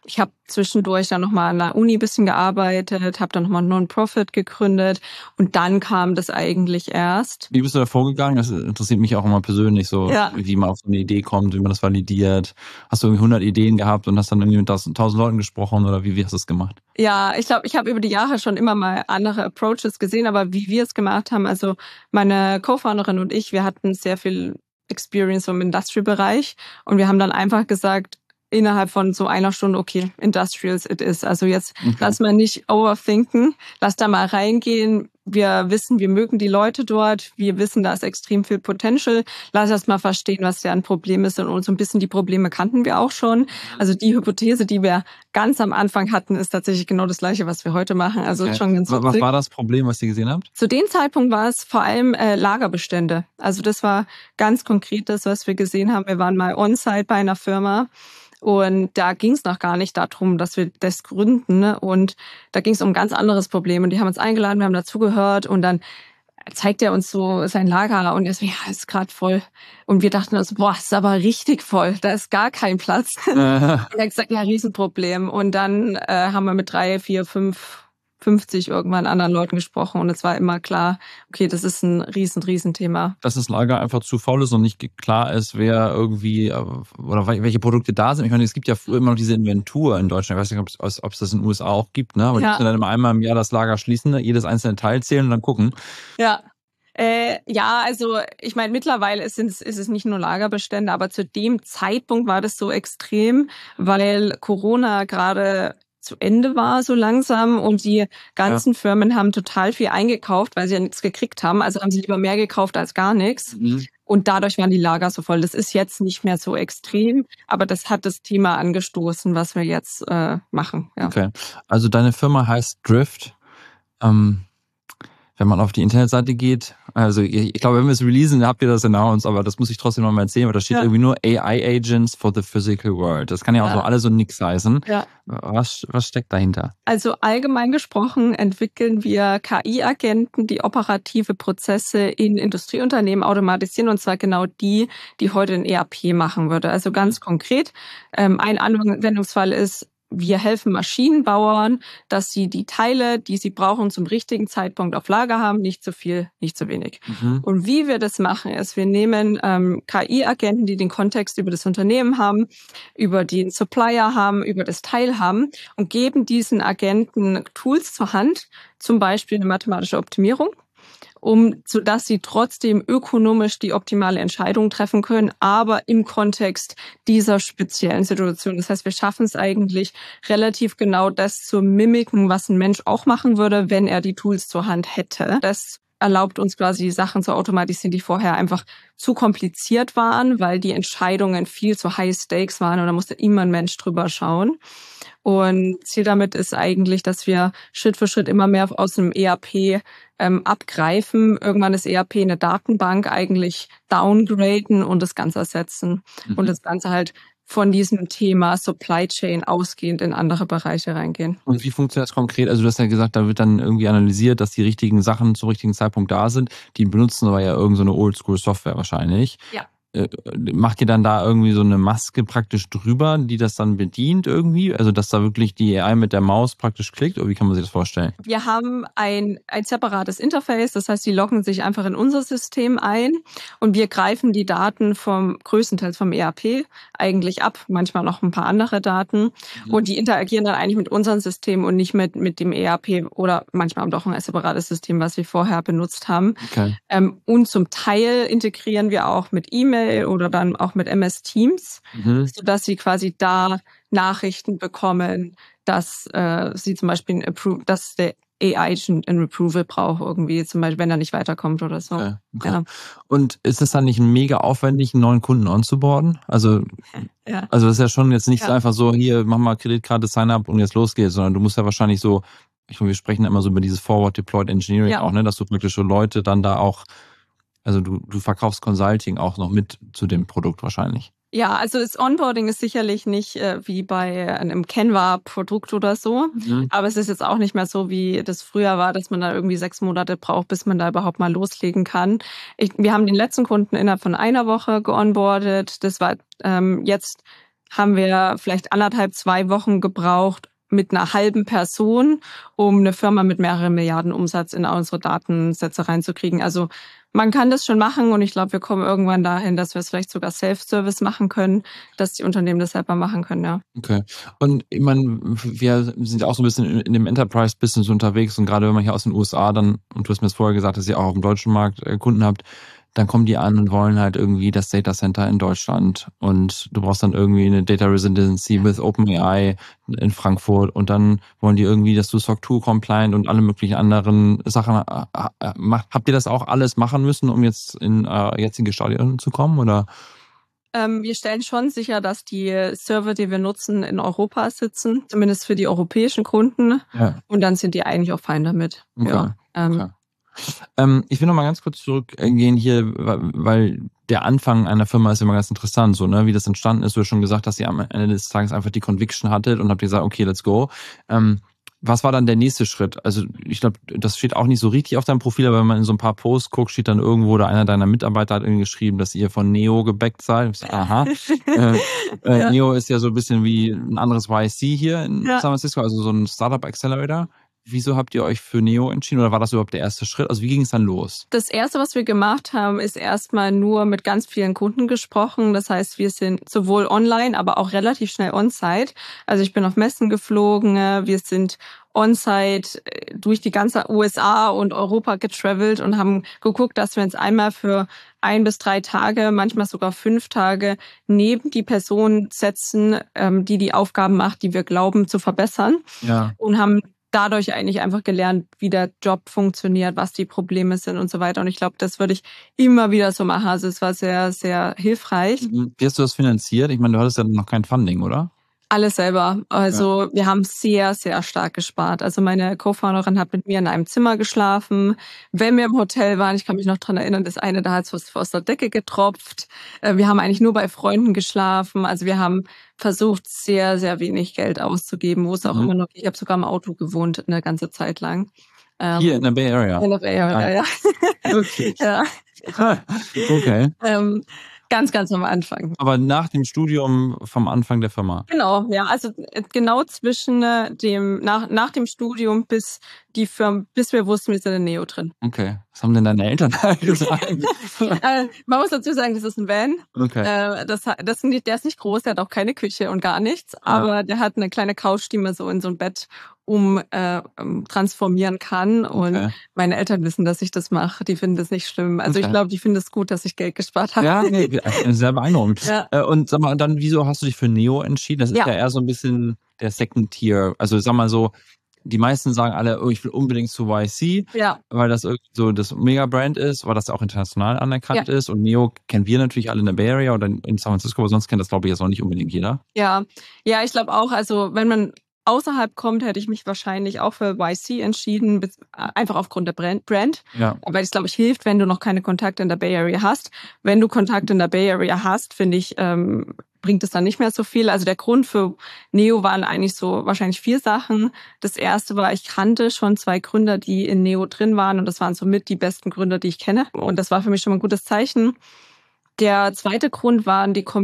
Speaker 1: Ich habe zwischendurch dann nochmal an der Uni ein bisschen gearbeitet, habe dann nochmal ein Non-Profit gegründet und dann kam das eigentlich erst.
Speaker 3: Wie bist du da vorgegangen? Das interessiert mich auch immer persönlich, so
Speaker 1: Ja.
Speaker 3: wie man auf so eine Idee kommt, wie man das validiert. Hast du irgendwie hundert Ideen gehabt und hast dann irgendwie mit tausend Leuten gesprochen oder wie, wie hast du das gemacht?
Speaker 1: Ja, ich glaube, ich habe über die Jahre schon immer mal andere Approaches gesehen, aber wie wir es gemacht haben, also meine Co-Founderin und ich, wir hatten sehr viel Experience im Industrial-Bereich und wir haben dann einfach gesagt, innerhalb von so einer Stunde, okay, Industrials it is. Also jetzt okay. Lass mal nicht overthinken, lass da mal reingehen. Wir wissen, wir mögen die Leute dort, wir wissen, da ist extrem viel Potential. Lass erst mal verstehen, was ja ein Problem ist. Und so ein bisschen die Probleme kannten wir auch schon. Also die Hypothese, die wir ganz am Anfang hatten, ist tatsächlich genau das Gleiche, was wir heute machen. Also
Speaker 3: okay.
Speaker 1: schon ganz
Speaker 3: witzig. Was war das Problem, was ihr gesehen habt?
Speaker 1: Zu dem Zeitpunkt war es vor allem äh, Lagerbestände. Also das war ganz konkret das, was wir gesehen haben. Wir waren mal on-site bei einer Firma. Und da ging es noch gar nicht darum, dass wir das gründen. Ne? Und da ging es um ein ganz anderes Problem. Und die haben uns eingeladen, wir haben dazugehört. Und dann zeigt er uns so sein Lager. Und er so, ja, ist gerade voll. Und wir dachten uns, boah, ist aber richtig voll. Da ist gar kein Platz. Äh. Und er hat gesagt, ja, Riesenproblem. Und dann äh, haben wir mit drei, vier, fünf, fünfzig irgendwann anderen Leuten gesprochen. Und es war immer klar, okay, das ist ein riesen, riesen Thema.
Speaker 3: Dass das Lager einfach zu faul ist und nicht klar ist, wer irgendwie oder welche Produkte da sind. Ich meine, es gibt ja immer noch diese Inventur in Deutschland. Ich weiß nicht, ob es, ob es das in den U S A auch gibt, ne? Aber ja. Die müssen dann immer einmal im Jahr das Lager schließen, jedes einzelne Teil zählen und dann gucken.
Speaker 1: Ja. Äh, ja, also ich meine, mittlerweile ist es, ist es nicht nur Lagerbestände, aber zu dem Zeitpunkt war das so extrem, weil Corona gerade zu Ende war so langsam und die ganzen ja. Firmen haben total viel eingekauft, weil sie ja nichts gekriegt haben. Also haben sie lieber mehr gekauft als gar nichts. Mhm. Und dadurch waren die Lager so voll. Das ist jetzt nicht mehr so extrem, aber das hat das Thema angestoßen, was wir jetzt äh, machen. Ja.
Speaker 3: Okay, also deine Firma heißt Drift. Ähm Wenn man auf die Internetseite geht, also ich glaube, wenn wir es releasen, habt ihr das announced, aber das muss ich trotzdem noch mal erzählen, weil da steht ja. irgendwie nur A I Agents for the physical world. Das kann ja auch ja. so alles und nix heißen. Ja. Was, was steckt dahinter?
Speaker 1: Also allgemein gesprochen entwickeln wir K I-Agenten, die operative Prozesse in Industrieunternehmen automatisieren, und zwar genau die, die heute ein E R P machen würde. Also ganz konkret, ähm, ein Anwendungsfall ist, wir helfen Maschinenbauern, dass sie die Teile, die sie brauchen, zum richtigen Zeitpunkt auf Lager haben, nicht zu viel, nicht zu wenig. Mhm. Und wie wir das machen, ist, wir nehmen ähm, K I-Agenten, die den Kontext über das Unternehmen haben, über den Supplier haben, über das Teil haben und geben diesen Agenten Tools zur Hand, zum Beispiel eine mathematische Optimierung, um, so dass sie trotzdem ökonomisch die optimale Entscheidung treffen können, aber im Kontext dieser speziellen Situation. Das heißt, wir schaffen es eigentlich relativ genau das zu mimiken, was ein Mensch auch machen würde, wenn er die Tools zur Hand hätte. Das erlaubt uns quasi, die Sachen zu automatisieren, die vorher einfach zu kompliziert waren, weil die Entscheidungen viel zu high stakes waren und da musste immer ein Mensch drüber schauen. Und Ziel damit ist eigentlich, dass wir Schritt für Schritt immer mehr aus dem E R P ähm, abgreifen, irgendwann das E R P in eine Datenbank eigentlich downgraden und das Ganze ersetzen. Mhm. Und das Ganze halt von diesem Thema Supply Chain ausgehend in andere Bereiche reingehen.
Speaker 3: Und wie funktioniert das konkret? Also du hast ja gesagt, da wird dann irgendwie analysiert, dass die richtigen Sachen zum richtigen Zeitpunkt da sind. Die benutzen aber ja irgend so eine Oldschool-Software wahrscheinlich. Ja. Macht ihr dann da irgendwie so eine Maske praktisch drüber, die das dann bedient irgendwie? Also dass da wirklich die A I mit der Maus praktisch klickt? Oder wie kann man sich das vorstellen?
Speaker 1: Wir haben ein, ein separates Interface, das heißt, die loggen sich einfach in unser System ein und wir greifen die Daten vom größtenteils vom E R P eigentlich ab, manchmal noch ein paar andere Daten mhm. und die interagieren dann eigentlich mit unserem System und nicht mit, mit dem E R P oder manchmal doch ein separates System, was wir vorher benutzt haben. Okay. Ähm, und zum Teil integrieren wir auch mit E-Mail oder dann auch mit M S Teams, mhm. sodass sie quasi da Nachrichten bekommen, dass äh, sie zum Beispiel ein Appro- dass der A I-Agent ein Approval braucht irgendwie, zum Beispiel, wenn er nicht weiterkommt oder so.
Speaker 3: Okay, okay. Ja. Und ist es dann nicht mega aufwendig, einen neuen Kunden onzuboarden? Also, ja. also das ist ja schon jetzt nicht ja. so einfach so, hier, mach mal Kreditkarte, Sign-up und jetzt los geht's, sondern du musst ja wahrscheinlich so, ich meine, wir sprechen immer so über dieses Forward Deployed Engineering ja. auch, ne, dass du praktisch so Leute dann da auch Also du, du verkaufst Consulting auch noch mit zu dem Produkt wahrscheinlich.
Speaker 1: Ja, also das Onboarding ist sicherlich nicht äh, wie bei einem Canva-Produkt oder so. Mhm. Aber es ist jetzt auch nicht mehr so, wie das früher war, dass man da irgendwie sechs Monate braucht, bis man da überhaupt mal loslegen kann. Ich, wir haben den letzten Kunden innerhalb von einer Woche geonboardet. Das war ähm, jetzt haben wir vielleicht anderthalb, zwei Wochen gebraucht mit einer halben Person, um eine Firma mit mehreren Milliarden Umsatz in unsere Datensätze reinzukriegen. Also man kann das schon machen und ich glaube, wir kommen irgendwann dahin, dass wir es vielleicht sogar Self-Service machen können, dass die Unternehmen das selber machen können, ja.
Speaker 3: Okay. Und ich meine, wir sind auch so ein bisschen in dem Enterprise-Business unterwegs und gerade wenn man hier aus den U S A dann, und du hast mir das vorher gesagt, dass ihr auch auf dem deutschen Markt Kunden habt, dann kommen die an und wollen halt irgendwie das Data Center in Deutschland und du brauchst dann irgendwie eine Data Residency with OpenAI in Frankfurt und dann wollen die irgendwie, dass du S O C zwei compliant und alle möglichen anderen Sachen macht. Habt ihr das auch alles machen müssen, um jetzt in äh, jetzige Stadien zu kommen, oder?
Speaker 1: Ähm, wir stellen schon sicher, dass die Server, die wir nutzen, in Europa sitzen, zumindest für die europäischen Kunden.
Speaker 3: Ja.
Speaker 1: Und dann sind die eigentlich auch fein damit.
Speaker 3: Okay.
Speaker 1: Ja. Ähm,
Speaker 3: Okay. Ähm, ich will noch mal ganz kurz zurückgehen hier, weil der Anfang einer Firma ist immer ganz interessant, so, ne, wie das entstanden ist. Du hast schon gesagt, dass ihr am Ende des Tages einfach die Conviction hattet und habt gesagt, okay, let's go. Ähm, was war dann der nächste Schritt? Also ich glaube, das steht auch nicht so richtig auf deinem Profil, aber wenn man in so ein paar Posts guckt, steht dann irgendwo, oder einer deiner Mitarbeiter hat irgendwie geschrieben, dass ihr von Neo gebackt seid. Ich sag, aha. äh, äh, ja. Neo ist ja so ein bisschen wie ein anderes Y C hier in ja. San Francisco, also so ein Startup Accelerator. Wieso habt ihr euch für Neo entschieden oder war das überhaupt der erste Schritt? Also wie ging es dann los?
Speaker 1: Das Erste, was wir gemacht haben, ist erstmal nur mit ganz vielen Kunden gesprochen. Das heißt, wir sind sowohl online, aber auch relativ schnell on-site. Also ich bin auf Messen geflogen, wir sind on-site durch die ganze U S A und Europa getravelt und haben geguckt, dass wir uns einmal für ein bis drei Tage, manchmal sogar fünf Tage neben die Person setzen, die die Aufgaben macht, die wir glauben zu verbessern.
Speaker 3: Ja.
Speaker 1: Und haben dadurch eigentlich einfach gelernt, wie der Job funktioniert, was die Probleme sind und so weiter. Und ich glaube, das würde ich immer wieder so machen. Also es war sehr, sehr hilfreich.
Speaker 3: Wie hast du das finanziert? Ich meine, du hattest ja noch kein Funding, oder?
Speaker 1: Alles selber. Also ja. Wir haben sehr, sehr stark gespart. Also meine Co-Founderin hat mit mir in einem Zimmer geschlafen. Wenn wir im Hotel waren, ich kann mich noch dran erinnern, das eine, da hat es aus der Decke getropft. Wir haben eigentlich nur bei Freunden geschlafen. Also wir haben versucht, sehr, sehr wenig Geld auszugeben, wo es auch mhm. immer noch, ich habe sogar im Auto gewohnt eine ganze Zeit lang.
Speaker 3: Hier in der Bay Area?
Speaker 1: In der Bay Area, ja.
Speaker 3: Okay.
Speaker 1: ja.
Speaker 3: Okay.
Speaker 1: ähm, Ganz, ganz am Anfang.
Speaker 3: Aber nach dem Studium vom Anfang der Firma?
Speaker 1: Genau, ja, also genau zwischen dem, nach, nach dem Studium bis die Firma, bis wir wussten, wir sind in Neo drin.
Speaker 3: Okay. Was haben denn deine Eltern gesagt?
Speaker 1: äh, man muss dazu sagen, das ist ein Van.
Speaker 3: Okay.
Speaker 1: Äh, das, das ist nicht, der ist nicht groß, der hat auch keine Küche und gar nichts, aber ja. Der hat eine kleine Couch, die man so in so ein Bett um äh, transformieren kann. Und okay. Meine Eltern wissen, dass ich das mache. Die finden das nicht schlimm. Also okay. Ich glaube, die finden es gut, dass ich Geld gespart habe.
Speaker 3: Ja, nee, sehr beeindruckend.
Speaker 1: Ja.
Speaker 3: Und sag mal, dann, wieso hast du dich für Neo entschieden? Das ist ja, ja eher so ein bisschen der Second Tier. Also sag mal so, die meisten sagen alle, oh, ich will unbedingt zu Y C,
Speaker 1: ja. Weil
Speaker 3: das irgendwie so das Mega-Brand ist, weil das auch international anerkannt ja. ist. Und Neo kennen wir natürlich alle in der Bay Area oder in San Francisco, aber sonst kennt das, glaube ich, jetzt auch nicht unbedingt jeder.
Speaker 1: Ja, ja, ich glaube auch, also wenn man außerhalb kommt, hätte ich mich wahrscheinlich auch für Y C entschieden, einfach aufgrund der Brand.
Speaker 3: Ja.
Speaker 1: Weil es, glaube ich, hilft, wenn du noch keine Kontakte in der Bay Area hast. Wenn du Kontakte in der Bay Area hast, finde ich, ähm, bringt es dann nicht mehr so viel. Also der Grund für Neo waren eigentlich so wahrscheinlich vier Sachen. Das erste war, ich kannte schon zwei Gründer, die in Neo drin waren und das waren somit die besten Gründer, die ich kenne. Und das war für mich schon mal ein gutes Zeichen. Der zweite Grund waren die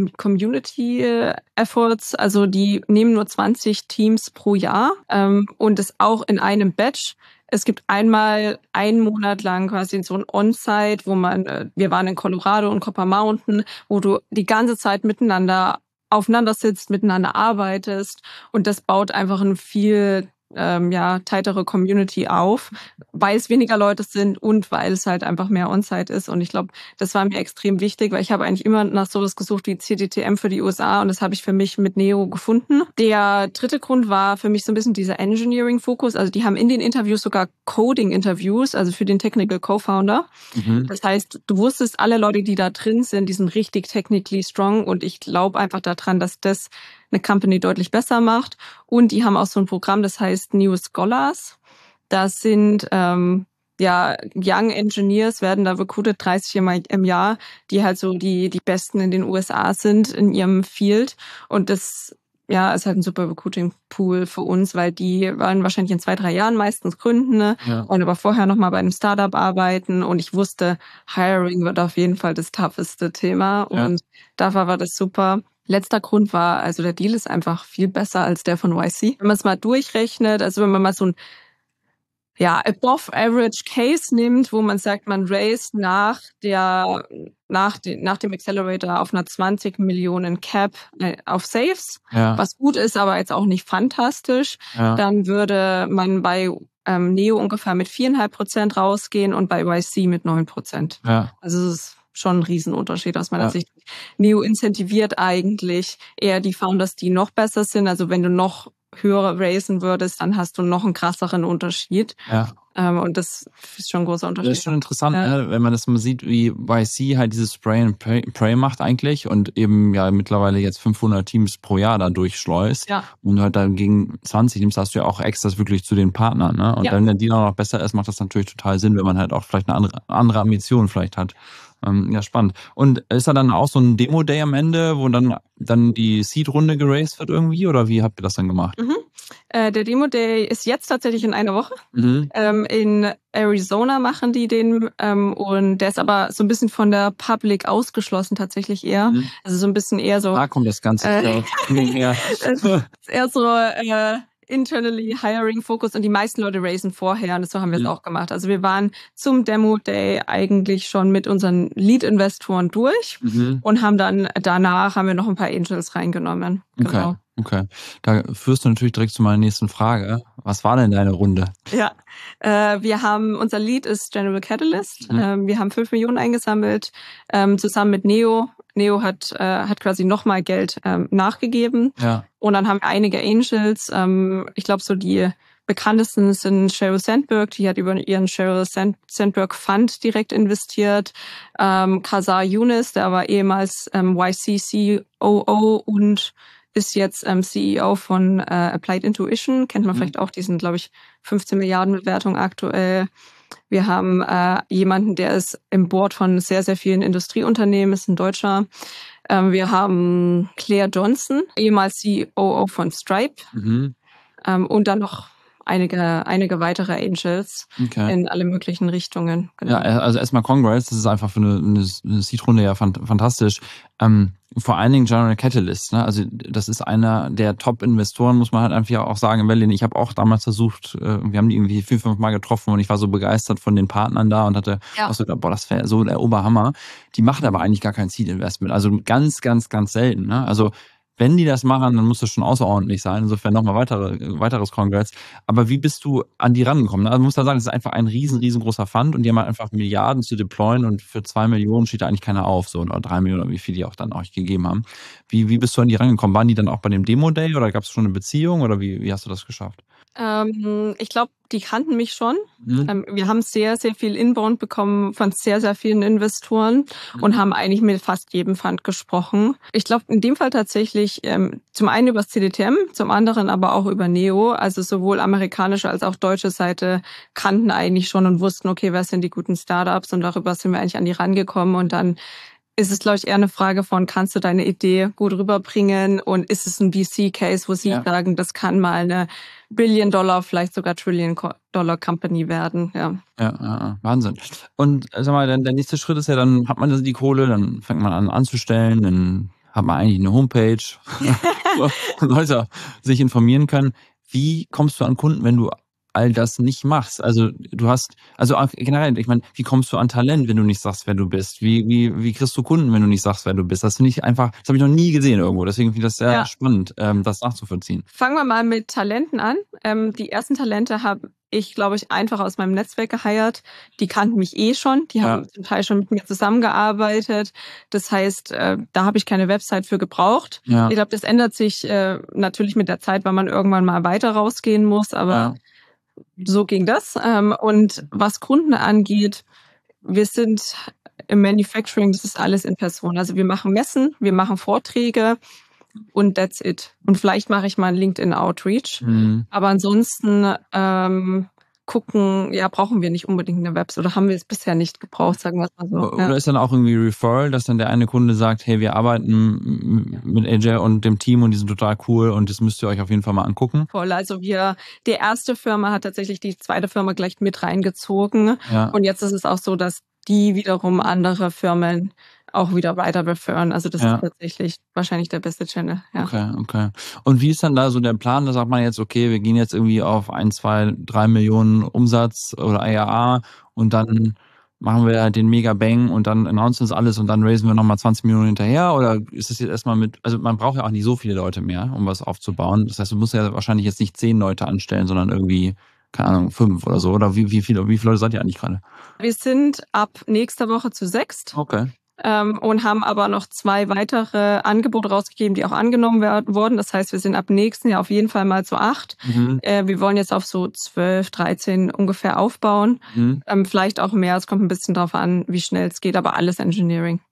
Speaker 1: Community-Efforts, also die nehmen nur zwanzig Teams pro Jahr ähm, und das auch in einem Batch. Es gibt einmal einen Monat lang quasi so ein On-Site, wo man, wir waren in Colorado und Copper Mountain, wo du die ganze Zeit miteinander aufeinander sitzt, miteinander arbeitest und das baut einfach ein viel ähm, ja tightere Community auf, weil es weniger Leute sind und weil es halt einfach mehr On-Site ist. Und ich glaube, das war mir extrem wichtig, weil ich habe eigentlich immer nach sowas gesucht wie C D T M für die U S A und das habe ich für mich mit Neo gefunden. Der dritte Grund war für mich so ein bisschen dieser Engineering-Fokus. Also die haben in den Interviews sogar Coding-Interviews, also für den Technical Co-Founder.
Speaker 3: Mhm.
Speaker 1: Das heißt, du wusstest, alle Leute, die da drin sind, die sind richtig technically strong und ich glaube einfach daran, dass das eine Company deutlich besser macht. Und die haben auch so ein Programm, das heißt New Scholars. Das sind ähm, ja Young Engineers, werden da recruited, dreißig im Jahr, die halt so die die Besten in den U S A sind in ihrem Field. Und das ja ist halt ein super Recruiting-Pool für uns, weil die wollen wahrscheinlich in zwei, drei Jahren meistens gründen, ne?
Speaker 3: Ja.
Speaker 1: Und aber vorher noch mal bei einem Startup arbeiten. Und ich wusste, Hiring wird auf jeden Fall das tougheste Thema.
Speaker 3: Ja.
Speaker 1: Und dafür war das super. Letzter Grund war, also der Deal ist einfach viel besser als der von Y C. Wenn man es mal durchrechnet, also wenn man mal so ein ja, above average Case nimmt, wo man sagt, man raised nach der, nach, de, nach dem Accelerator auf einer zwanzig Millionen Cap äh, auf Saves,
Speaker 3: ja.
Speaker 1: was gut ist, aber jetzt auch nicht fantastisch, ja. Dann würde man bei ähm, Neo ungefähr mit viereinhalb Prozent rausgehen und bei Y C mit neun Prozent.
Speaker 3: Ja.
Speaker 1: Also es ist schon ein Riesenunterschied aus meiner
Speaker 3: ja.
Speaker 1: Sicht. Neo incentiviert eigentlich eher die Founders, die noch besser sind. Also wenn du noch höher raisen würdest, dann hast du noch einen krasseren Unterschied.
Speaker 3: Ja.
Speaker 1: Ähm, und das ist schon ein großer Unterschied.
Speaker 3: Das ist schon interessant,
Speaker 1: ja.
Speaker 3: ne? Wenn man das mal sieht, wie Y C halt dieses Spray and Pray, Pray macht eigentlich und eben ja mittlerweile jetzt fünfhundert Teams pro Jahr da durchschleust.
Speaker 1: Ja.
Speaker 3: Und halt dann gegen zwanzig nimmst, hast du ja auch Extras wirklich zu den Partnern. Ne? Und ja. wenn der Deal auch noch besser ist, macht das natürlich total Sinn, wenn man halt auch vielleicht eine andere, andere Ambition vielleicht hat. Ähm, ja, spannend. Und ist da dann auch so ein Demo-Day am Ende, wo dann, dann die Seed-Runde geraced wird irgendwie? Oder wie habt ihr das dann gemacht?
Speaker 1: Mhm. Äh, der Demo-Day ist jetzt tatsächlich in einer Woche.
Speaker 3: Mhm.
Speaker 1: Ähm, in Arizona machen die den. Ähm, und der ist aber so ein bisschen von der Public ausgeschlossen tatsächlich eher. Mhm. Also so ein bisschen eher so...
Speaker 3: Da kommt das Ganze. Äh, ja.
Speaker 1: Es ist eher so... Äh, internally hiring Focus und die meisten Leute raisen vorher und so haben wir es mhm. auch gemacht. Also wir waren zum Demo Day eigentlich schon mit unseren Lead-Investoren durch mhm. und haben dann danach haben wir noch ein paar Angels reingenommen. Genau.
Speaker 3: Okay, okay. Da führst du natürlich direkt zu meiner nächsten Frage. Was war denn deine Runde?
Speaker 1: Ja, äh, wir haben, unser Lead ist General Catalyst. Mhm. Ähm, wir haben fünf Millionen eingesammelt, ähm, zusammen mit Neo. Neo hat, äh, hat quasi nochmal Geld ähm, nachgegeben.
Speaker 3: Ja.
Speaker 1: Und dann haben wir einige Angels. Ähm, ich glaube, so die bekanntesten sind Sheryl Sandberg. Die hat über ihren Sheryl Sand- Sandberg Fund direkt investiert. Ähm, Kazar Younis, der war ehemals ähm, Y C C O O und ist jetzt ähm, C E O von äh, Applied Intuition. Kennt man mhm. vielleicht auch. Die sind, glaube ich, fünfzehn Milliarden Bewertung aktuell. Wir haben äh, jemanden, der ist im Board von sehr, sehr vielen Industrieunternehmen, ist ein Deutscher. Ähm, wir haben Claire Johnson, ehemals C E O von Stripe. Mhm. Ähm, und dann noch einige, einige weitere Angels okay. in alle möglichen Richtungen.
Speaker 3: Genau. Ja, also erstmal Congrats, das ist einfach für eine, eine Seed-Runde ja fantastisch. Ähm, vor allen Dingen General Catalyst, ne? Also das ist einer der Top-Investoren, muss man halt einfach auch sagen, in Berlin. Ich habe auch damals versucht, wir haben die irgendwie vier, fünf Mal getroffen und ich war so begeistert von den Partnern da und hatte ja. auch so gedacht, boah, das wäre so der Oberhammer. Die machen aber eigentlich gar kein Seed-Investment, also ganz, ganz, ganz selten. Ne? Also wenn die das machen, dann muss das schon außerordentlich sein. Insofern nochmal weitere, weiteres Congrats. Aber wie bist du an die rangekommen? Also man muss da sagen, das ist einfach ein riesen, riesengroßer Fund und die haben halt einfach Milliarden zu deployen und für zwei Millionen steht da eigentlich keiner auf, so, oder drei Millionen, oder wie viel die auch dann euch gegeben haben. Wie, wie bist du an die rangekommen? Waren die dann auch bei dem Demo-Day oder gab es schon eine Beziehung oder wie, wie hast du das geschafft?
Speaker 1: Ähm, ich glaube, die kannten mich schon. Mhm. Ähm, wir haben sehr, sehr viel Inbound bekommen von sehr, sehr vielen Investoren mhm. und haben eigentlich mit fast jedem Fund gesprochen. Ich glaube, in dem Fall tatsächlich ähm, zum einen über das C D T M, zum anderen aber auch über Neo. Also sowohl amerikanische als auch deutsche Seite kannten eigentlich schon und wussten, okay, wer sind die guten Startups und darüber sind wir eigentlich an die rangekommen und dann ist es, glaube ich, eher eine Frage von, kannst du deine Idee gut rüberbringen und ist es ein V C-Case, wo sie ja. sagen, das kann mal eine Billion-Dollar, vielleicht sogar Trillion-Dollar-Company werden. Ja.
Speaker 3: Ja, ja, Wahnsinn. Und sag mal, der, der nächste Schritt ist ja, dann hat man die Kohle, dann fängt man an anzustellen, dann hat man eigentlich eine Homepage, wo Leute sich informieren können. Wie kommst du an Kunden, wenn du all das nicht machst? Also du hast, also generell, ich meine, wie kommst du an Talent, wenn du nicht sagst, wer du bist? Wie wie wie kriegst du Kunden, wenn du nicht sagst, wer du bist? Das finde ich einfach, das habe ich noch nie gesehen irgendwo. Deswegen finde ich das sehr ja. spannend, ähm, das nachzuvollziehen.
Speaker 1: Fangen wir mal mit Talenten an. Ähm, die ersten Talente habe ich, glaube ich, einfach aus meinem Netzwerk geheiert. Die kannten mich eh schon. Die haben ja. zum Teil schon mit mir zusammengearbeitet. Das heißt, äh, da habe ich keine Website für gebraucht. Ja. Ich glaube, das ändert sich äh, natürlich mit der Zeit, weil man irgendwann mal weiter rausgehen muss. Aber ja. so ging das. Und was Kunden angeht, wir sind im Manufacturing, das ist alles in Person. Also wir machen Messen, wir machen Vorträge und that's it. Und vielleicht mache ich mal einen LinkedIn-Outreach. Mhm. Aber ansonsten ähm, gucken, ja, brauchen wir nicht unbedingt eine Website oder haben wir es bisher nicht gebraucht, sagen wir es mal so.
Speaker 3: Oder
Speaker 1: ja.
Speaker 3: ist dann auch irgendwie Referral, dass dann der eine Kunde sagt, hey, wir arbeiten mit A J und dem Team und die sind total cool und das müsst ihr euch auf jeden Fall mal angucken?
Speaker 1: Voll, also wir, die erste Firma hat tatsächlich die zweite Firma gleich mit reingezogen ja. und jetzt ist es auch so, dass die wiederum andere Firmen auch wieder weiter referen. Also das
Speaker 3: Ja.
Speaker 1: ist tatsächlich wahrscheinlich der beste Channel. Ja.
Speaker 3: Okay, okay. Und wie ist dann da so der Plan? Da sagt man jetzt, okay, wir gehen jetzt irgendwie auf ein, zwei, drei Millionen Umsatz oder A R A und dann machen wir halt den Mega-Bang und dann announcen wir alles und dann raisen wir nochmal zwanzig Millionen hinterher? Oder ist es jetzt erstmal mit, also man braucht ja auch nicht so viele Leute mehr, um was aufzubauen. Das heißt, du musst ja wahrscheinlich jetzt nicht zehn Leute anstellen, sondern irgendwie, keine Ahnung, fünf oder so. Oder wie, wie viele, wie viele Leute seid ihr eigentlich gerade?
Speaker 1: Wir sind ab nächster Woche zu sechst.
Speaker 3: Okay.
Speaker 1: Ähm, und haben aber noch zwei weitere Angebote rausgegeben, die auch angenommen werden, wurden. Das heißt, wir sind ab nächsten Jahr auf jeden Fall mal zu acht.
Speaker 3: Mhm.
Speaker 1: Äh, wir wollen jetzt auf so zwölf, dreizehn ungefähr aufbauen.
Speaker 3: Mhm.
Speaker 1: Ähm, vielleicht auch mehr. Es kommt ein bisschen drauf an, wie schnell es geht, aber alles Engineering.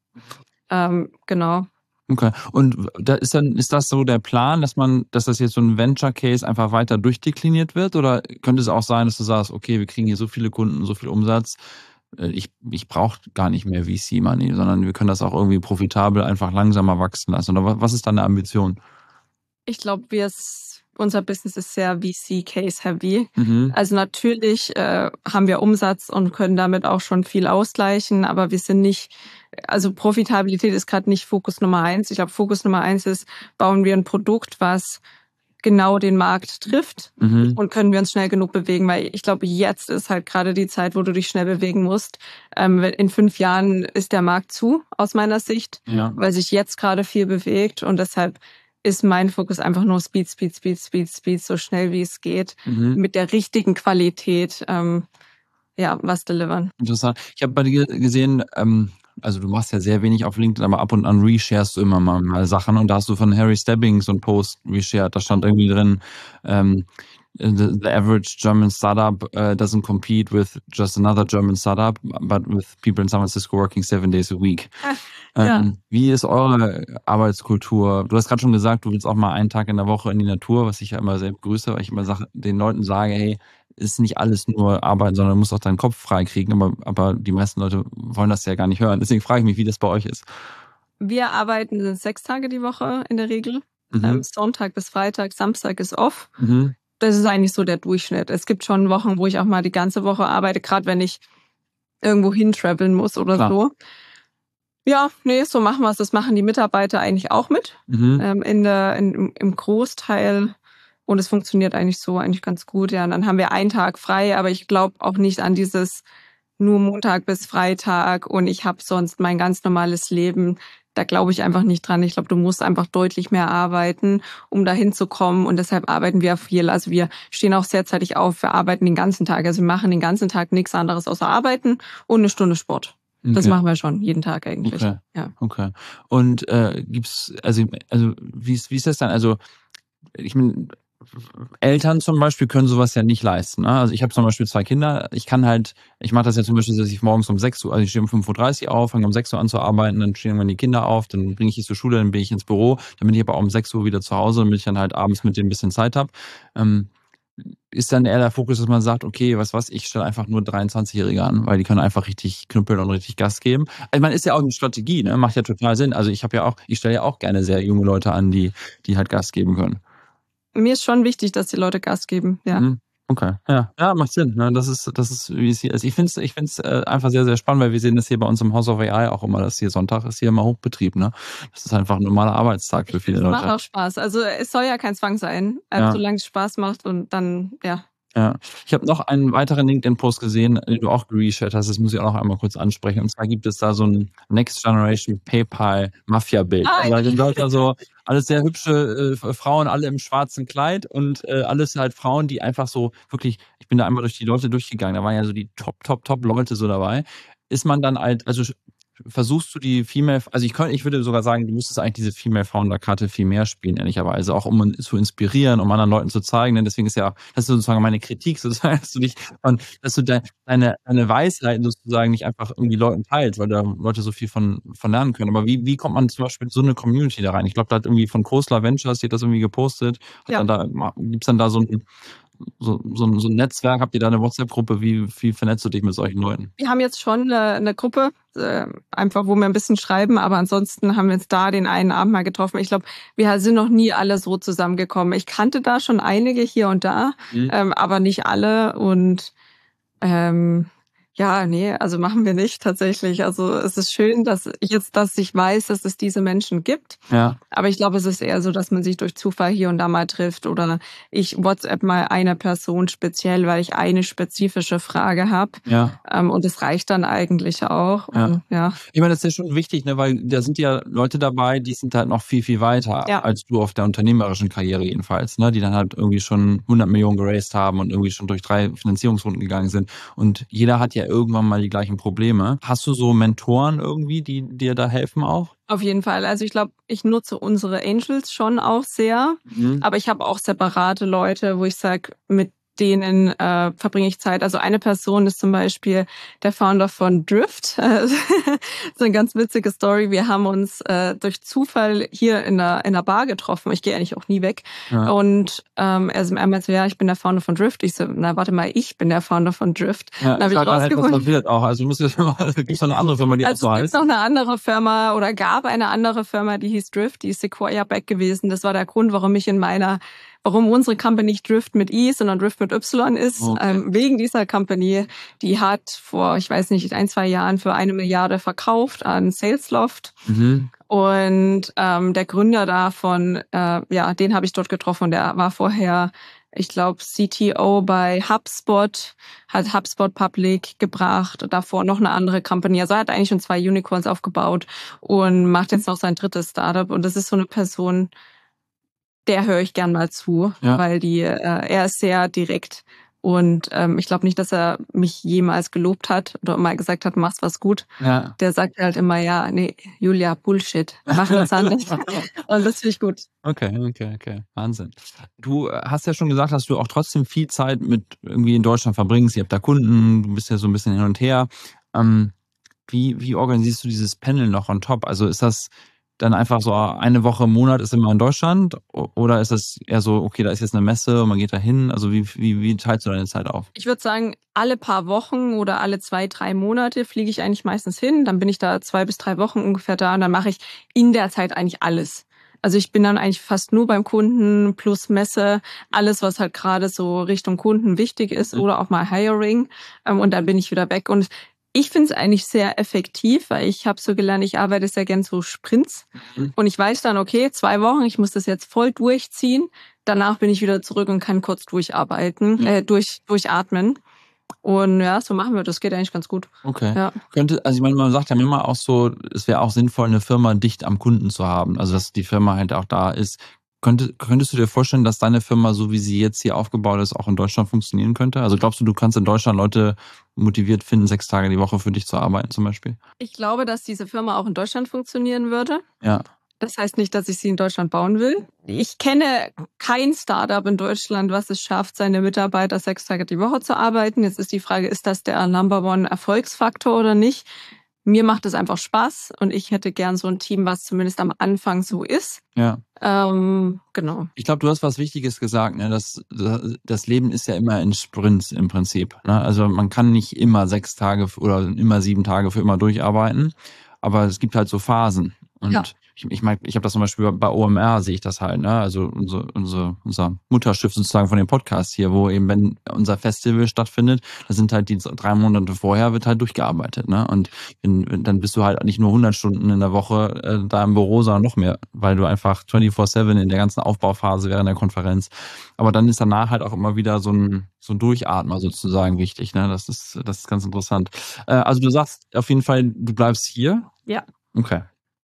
Speaker 1: Ähm, genau.
Speaker 3: Okay. Und da ist dann, ist das so der Plan, dass man, dass das jetzt so ein Venture Case einfach weiter durchdekliniert wird? Oder könnte es auch sein, dass du sagst, okay, wir kriegen hier so viele Kunden, so viel Umsatz, ich, ich brauche gar nicht mehr V C-Money, sondern wir können das auch irgendwie profitabel einfach langsamer wachsen lassen? Oder was ist deine Ambition?
Speaker 1: Ich glaube, wir s- unser Business ist sehr V C-Case-heavy.
Speaker 3: Mhm.
Speaker 1: Also natürlich äh, haben wir Umsatz und können damit auch schon viel ausgleichen, aber wir sind nicht, also Profitabilität ist gerade nicht Fokus Nummer eins. Ich glaube, Fokus Nummer eins ist, bauen wir ein Produkt, was genau den Markt trifft
Speaker 3: Mhm.
Speaker 1: und können wir uns schnell genug bewegen, weil ich glaube, jetzt ist halt gerade die Zeit, wo du dich schnell bewegen musst. Ähm, in fünf Jahren ist der Markt zu, aus meiner Sicht,
Speaker 3: Ja.
Speaker 1: weil sich jetzt gerade viel bewegt und deshalb ist mein Fokus einfach nur Speed, Speed, Speed, Speed, Speed, so schnell wie es geht,
Speaker 3: Mhm.
Speaker 1: mit der richtigen Qualität, ähm, ja, was delivern.
Speaker 3: Interessant. Ich habe bei dir gesehen, ähm, also du machst ja sehr wenig auf LinkedIn, aber ab und an resharest du immer mal, mal Sachen und da hast du von Harry Stebbings so einen Post reshared, da stand irgendwie drin, ähm, the, the average German startup uh, doesn't compete with just another German startup, but with people in San Francisco working seven days a week.
Speaker 1: Ja.
Speaker 3: Ähm, wie ist eure Arbeitskultur? Du hast gerade schon gesagt, du willst auch mal einen Tag in der Woche in die Natur, was ich ja immer sehr begrüße, weil ich immer sag, den Leuten sage, hey, ist nicht alles nur Arbeit, sondern du musst auch deinen Kopf frei kriegen. Aber, aber die meisten Leute wollen das ja gar nicht hören. Deswegen frage ich mich, wie das bei euch ist.
Speaker 1: Wir arbeiten sechs Tage die Woche in der Regel.
Speaker 3: Mhm.
Speaker 1: Ähm, Sonntag bis Freitag, Samstag ist off.
Speaker 3: Mhm.
Speaker 1: Das ist eigentlich so der Durchschnitt. Es gibt schon Wochen, wo ich auch mal die ganze Woche arbeite, gerade wenn ich irgendwo hin traveln muss oder
Speaker 3: Klar.
Speaker 1: so. Ja, nee, so machen wir es. Das machen die Mitarbeiter eigentlich auch mit,
Speaker 3: Mhm.
Speaker 1: ähm, in der, in, im Großteil. Und es funktioniert eigentlich so eigentlich ganz gut. Ja, und dann haben wir einen Tag frei, aber ich glaube auch nicht an dieses nur Montag bis Freitag und ich habe sonst mein ganz normales Leben. Da glaube ich einfach nicht dran. Ich glaube, du musst einfach deutlich mehr arbeiten, um dahin zu kommen. Und deshalb arbeiten wir viel. Also wir stehen auch sehr zeitig auf. Wir arbeiten den ganzen Tag. Also wir machen den ganzen Tag nichts anderes außer arbeiten und eine Stunde Sport. Das
Speaker 3: Okay.
Speaker 1: machen wir schon jeden Tag eigentlich.
Speaker 3: Okay.
Speaker 1: Ja.
Speaker 3: Okay. Und äh, gibt's, also, also wie ist, wie ist das dann? Also, ich meine, Eltern zum Beispiel können sowas ja nicht leisten. Ne? Also ich habe zum Beispiel zwei Kinder. Ich kann halt, ich mache das ja zum Beispiel, dass ich morgens um sechs Uhr, also ich stehe um fünf Uhr dreißig auf, fange um sechs Uhr an zu arbeiten, dann stehen irgendwann die Kinder auf, dann bringe ich die zur Schule, dann bin ich ins Büro, dann bin ich aber auch um sechs Uhr wieder zu Hause, damit ich dann halt abends mit denen ein bisschen Zeit habe. Ähm, ist dann eher der Fokus, dass man sagt, okay, was was, ich stelle einfach nur dreiundzwanzigjährige an, weil die können einfach richtig knüppeln und richtig Gas geben. Also man ist ja auch eine Strategie, ne? Macht ja total Sinn. Also ich habe ja auch, ich stelle ja auch gerne sehr junge Leute an, die die halt Gas geben können.
Speaker 1: Mir ist schon wichtig, dass die Leute Gas geben. Ja.
Speaker 3: Mhm. Okay, ja, ja, macht Sinn. Ne? Das ist, das ist, wie es hier ist. Ich finde es, ich finde es äh, einfach sehr, sehr spannend, weil wir sehen das hier bei uns im House of A I auch immer, dass hier Sonntag ist hier immer Hochbetrieb. Ne, das ist einfach ein normaler Arbeitstag für viele
Speaker 1: Es
Speaker 3: Leute.
Speaker 1: macht auch Spaß. Also es soll ja kein Zwang sein, äh,
Speaker 3: Ja.
Speaker 1: solange es Spaß macht und dann ja.
Speaker 3: Ja, ich habe noch einen weiteren LinkedIn-Post gesehen, den du auch reshared hast. Das muss ich auch noch einmal kurz ansprechen. Und zwar gibt es da so ein Next Generation PayPal-Mafia-Bild.
Speaker 1: Ah,
Speaker 3: Also da sind Leute also alles sehr hübsche äh, Frauen, alle im schwarzen Kleid und äh, alles halt Frauen, die einfach so wirklich, ich bin da einmal durch die Leute durchgegangen, da waren ja so die Top, Top, Top Leute so dabei. Ist man dann halt, also versuchst du die Female, also ich könnte, ich würde sogar sagen, du müsstest eigentlich diese Female Founder Karte viel mehr spielen, ehrlicherweise, auch um zu inspirieren, um anderen Leuten zu zeigen, denn deswegen ist ja, das ist sozusagen meine Kritik, sozusagen, dass du dich, dass du de, deine, deine Weisheit sozusagen nicht einfach irgendwie Leuten teilst, weil da Leute so viel von, von lernen können. Aber wie, wie kommt man zum Beispiel in so eine Community da rein? Ich glaube, da hat irgendwie von Kosler Ventures, die hat das irgendwie gepostet, hat
Speaker 1: Ja.
Speaker 3: dann da, gibt's dann da so ein, so, so, ein, so ein Netzwerk, habt ihr da eine WhatsApp-Gruppe, wie, wie vernetzt du dich mit solchen Leuten?
Speaker 1: Wir haben jetzt schon eine, eine Gruppe, äh, einfach wo wir ein bisschen schreiben, aber ansonsten haben wir uns da den einen Abend mal getroffen. Ich glaube, wir sind noch nie alle so zusammengekommen. Ich kannte da schon einige hier und da,
Speaker 3: Mhm.
Speaker 1: ähm, aber nicht alle und ähm, Ja, nee, also machen wir nicht tatsächlich. Also es ist schön, dass ich jetzt, dass ich weiß, dass es diese Menschen gibt.
Speaker 3: Ja.
Speaker 1: Aber ich glaube, es ist eher so, dass man sich durch Zufall hier und da mal trifft oder ich WhatsApp mal eine Person speziell, weil ich eine spezifische Frage habe.
Speaker 3: Ja.
Speaker 1: Ähm, und es reicht dann eigentlich auch.
Speaker 3: Ja.
Speaker 1: Und, ja.
Speaker 3: Ich meine, das ist ja schon wichtig, ne, weil da sind ja Leute dabei, die sind halt noch viel, viel weiter
Speaker 1: Ja.
Speaker 3: als du auf der unternehmerischen Karriere jedenfalls, ne, die dann halt irgendwie schon hundert Millionen geraced haben und irgendwie schon durch drei Finanzierungsrunden gegangen sind. Und jeder hat ja irgendwann mal die gleichen Probleme. Hast du so Mentoren irgendwie, die dir da helfen auch?
Speaker 1: Auf jeden Fall. Also ich glaube, ich nutze unsere Angels schon auch sehr.
Speaker 3: Mhm.
Speaker 1: Aber ich habe auch separate Leute, wo ich sage, mit denen äh, verbringe ich Zeit. Also eine Person ist zum Beispiel der Founder von Drift. Das ist eine ganz witzige Story. Wir haben uns äh, durch Zufall hier in der, in der Bar getroffen. Ich gehe eigentlich auch nie weg.
Speaker 3: Ja.
Speaker 1: Und ähm, er meinte so, ja, ich bin der Founder von Drift. Ich so, na warte mal, ich bin der Founder von Drift.
Speaker 3: Ja,
Speaker 1: Dann habe ich
Speaker 3: ich etwas
Speaker 1: rausgefunden.
Speaker 3: verwirrt auch. Also du musst jetzt mal, es gibt noch eine andere Firma, die auch
Speaker 1: Also
Speaker 3: so
Speaker 1: es gibt
Speaker 3: heißt.
Speaker 1: noch eine andere Firma oder gab eine andere Firma, die hieß Drift, die ist Sequoia Back gewesen. Das war der Grund, warum ich in meiner, warum unsere Company nicht Drift mit I, sondern Drift mit Y ist.
Speaker 3: Okay.
Speaker 1: Ähm, wegen dieser Company, die hat vor, ich weiß nicht, ein, zwei Jahren für eine Milliarde verkauft an Salesloft.
Speaker 3: Mhm.
Speaker 1: Und ähm, der Gründer davon, äh, ja, den habe ich dort getroffen. Der war vorher, ich glaube, C T O bei HubSpot, hat HubSpot Public gebracht, davor noch eine andere Company. Also er hat eigentlich schon zwei Unicorns aufgebaut und macht jetzt noch sein drittes Startup. Und das ist so eine Person, der höre ich gern mal zu,
Speaker 3: Ja.
Speaker 1: weil die, äh, er ist sehr direkt. Und ähm, ich glaube nicht, dass er mich jemals gelobt hat oder mal gesagt hat, machst was gut.
Speaker 3: Ja.
Speaker 1: Der sagt halt immer, ja, nee, Julia, Bullshit, mach das anders. Und das finde ich gut.
Speaker 3: Okay, okay, okay. Wahnsinn. Du hast ja schon gesagt, dass du auch trotzdem viel Zeit mit irgendwie in Deutschland verbringst. Ihr habt da Kunden, du bist ja so ein bisschen hin und her. Ähm, wie, wie organisierst du dieses Panel noch on top? Also ist das dann einfach so eine Woche im Monat ist immer in Deutschland oder ist das eher so, okay, da ist jetzt eine Messe und man geht da hin? Also wie, wie, wie teilst du deine Zeit auf?
Speaker 1: Ich würde sagen, alle paar Wochen oder alle zwei, drei Monate fliege ich eigentlich meistens hin. Dann bin ich da zwei bis drei Wochen ungefähr da und dann mache ich in der Zeit eigentlich alles. Also ich bin dann eigentlich fast nur beim Kunden plus Messe, alles, was halt gerade so Richtung Kunden wichtig ist
Speaker 3: Mhm.
Speaker 1: oder auch mal Hiring. Und dann bin ich wieder weg. Und ich finde es eigentlich sehr effektiv, weil ich habe so gelernt, ich arbeite sehr gern so Sprints.
Speaker 3: Mhm.
Speaker 1: Und ich weiß dann, okay, zwei Wochen, ich muss das jetzt voll durchziehen. Danach bin ich wieder zurück und kann kurz durcharbeiten,
Speaker 3: Mhm.
Speaker 1: äh, durch, durchatmen. Und ja, so machen wir das. Geht eigentlich ganz gut.
Speaker 3: Okay.
Speaker 1: Ja.
Speaker 3: Könnte, also ich meine, man sagt ja immer auch so, es wäre auch sinnvoll, eine Firma dicht am Kunden zu haben. Also dass die Firma halt auch da ist. Könnte, könntest du dir vorstellen, dass deine Firma, so wie sie jetzt hier aufgebaut ist, auch in Deutschland funktionieren könnte? Also glaubst du, du kannst in Deutschland Leute motiviert finden, sechs Tage die Woche für dich zu arbeiten zum Beispiel?
Speaker 1: Ich glaube, dass diese Firma auch in Deutschland funktionieren würde.
Speaker 3: Ja.
Speaker 1: Das heißt nicht, dass ich sie in Deutschland bauen will. Ich kenne kein Startup in Deutschland, was es schafft, seine Mitarbeiter sechs Tage die Woche zu arbeiten. Jetzt ist die Frage, ist das der Number One Erfolgsfaktor oder nicht? Mir macht es einfach Spaß und ich hätte gern so ein Team, was zumindest am Anfang so ist.
Speaker 3: Ja.
Speaker 1: Ähm, genau.
Speaker 3: Ich glaube, du hast was Wichtiges gesagt, ne? Das, das Leben ist ja immer in Sprints im Prinzip. Ne? Also man kann nicht immer sechs Tage oder immer sieben Tage für immer durcharbeiten, aber es gibt halt so Phasen. Und
Speaker 1: Ja.
Speaker 3: ich, ich meine, ich habe das zum Beispiel bei O M R sehe ich das halt, ne? Also unser, unser, unser Mutterschiff sozusagen von dem Podcast hier, wo eben, wenn unser Festival stattfindet, da sind halt die drei Monate vorher wird halt durchgearbeitet, ne? Und in, dann bist du halt nicht nur hundert Stunden in der Woche äh, da im Büro, sondern noch mehr, weil du einfach vierundzwanzig sieben in der ganzen Aufbauphase während der Konferenz. Aber dann ist danach halt auch immer wieder so ein so ein Durchatmer sozusagen wichtig, ne? Das ist das ist ganz interessant. Äh, also du sagst auf jeden Fall, du bleibst hier?
Speaker 1: Ja.
Speaker 3: Okay.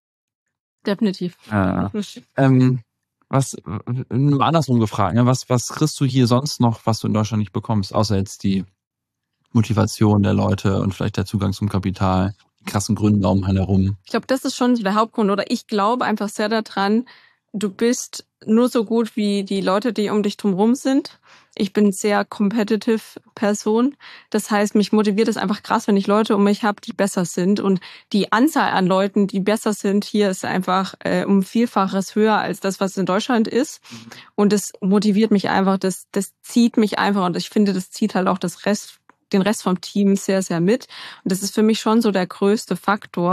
Speaker 1: Definitiv.
Speaker 3: Ja. Ähm, was, nur andersrum gefragt, ne? was, was kriegst du hier sonst noch, was du in Deutschland nicht bekommst, außer jetzt die Motivation der Leute und vielleicht der Zugang zum Kapital, die krassen Gründe um herum?
Speaker 1: Ich glaube, das ist schon der Hauptgrund. Oder ich glaube einfach sehr daran, du bist nur so gut wie die Leute, die um dich drumherum sind. Ich bin sehr competitive Person. Das heißt, mich motiviert es einfach krass, wenn ich Leute um mich habe, die besser sind. Und die Anzahl an Leuten, die besser sind, hier ist einfach äh, um Vielfaches höher als das, was in Deutschland ist. Und das motiviert mich einfach, das, das zieht mich einfach. Und ich finde, das zieht halt auch das Rest den Rest vom Team sehr, sehr mit. Und das ist für mich schon so der größte Faktor,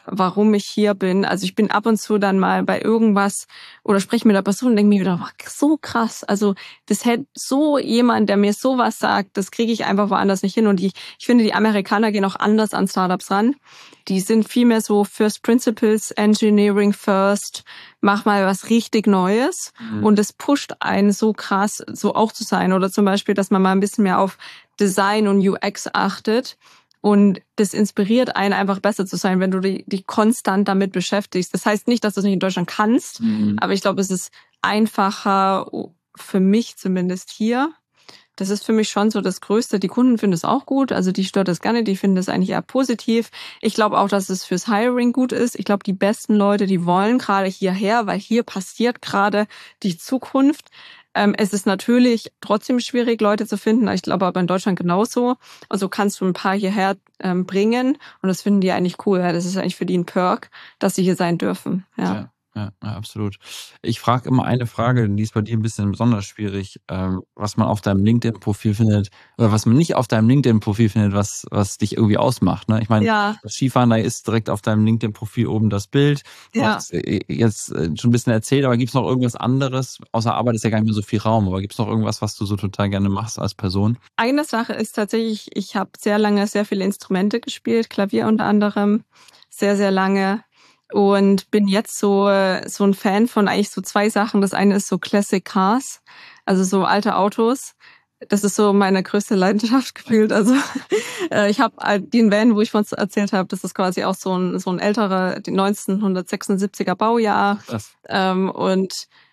Speaker 1: warum ich hier bin. Also ich bin ab und zu dann mal bei irgendwas oder spreche mit der Person und denke mir wieder, so krass. Also das hätte so jemand, der mir sowas sagt, das kriege ich einfach woanders nicht hin. Und ich, ich finde, die Amerikaner gehen auch anders an Startups ran. Die sind viel mehr so First Principles, Engineering First, mach mal was richtig Neues. Mhm. Und es pusht einen so krass, so auch zu sein. Oder zum Beispiel, dass man mal ein bisschen mehr auf Design und U X achtet. Und das inspiriert einen einfach besser zu sein, wenn du dich, dich konstant damit beschäftigst. Das heißt nicht, dass du es nicht in Deutschland kannst, mhm. aber ich glaube, es ist einfacher, für mich zumindest hier. Das ist für mich schon so das Größte. Die Kunden finden es auch gut, also die stört das gar nicht, die finden es eigentlich eher positiv. Ich glaube auch, dass es fürs Hiring gut ist. Ich glaube, die besten Leute, die wollen gerade hierher, weil hier passiert gerade die Zukunft. Ähm, es ist natürlich trotzdem schwierig, Leute zu finden. Ich glaube aber in Deutschland genauso. Also kannst du ein paar hierher ähm, bringen und das finden die eigentlich cool. Ja. Das ist eigentlich für die ein Perk, dass sie hier sein dürfen. Ja.
Speaker 3: Ja. Ja, ja, absolut. Ich frage immer eine Frage, die ist bei dir ein bisschen besonders schwierig, ähm, was man auf deinem LinkedIn-Profil findet oder was man nicht auf deinem LinkedIn-Profil findet, was was dich irgendwie ausmacht. Ne? Ich meine,
Speaker 1: ja.
Speaker 3: das Skifahren, da ist direkt auf deinem LinkedIn-Profil oben das Bild. Du
Speaker 1: ja.
Speaker 3: hast jetzt schon ein bisschen erzählt, aber gibt es noch irgendwas anderes? Außer Arbeit ist ja gar nicht mehr so viel Raum, aber gibt es noch irgendwas, was du so total gerne machst als Person?
Speaker 1: Eine Sache ist tatsächlich, ich habe sehr lange sehr viele Instrumente gespielt, Klavier unter anderem, sehr, sehr lange. Und bin jetzt so so ein Fan von eigentlich so zwei Sachen. Das eine ist so Classic Cars, also so alte Autos. Das ist so meine größte Leidenschaft gefühlt. Also ich habe den Van, wo ich von erzählt habe, das ist quasi auch so ein so ein älterer, die neunzehnhundertsechsundsiebziger Baujahr. Ähm, und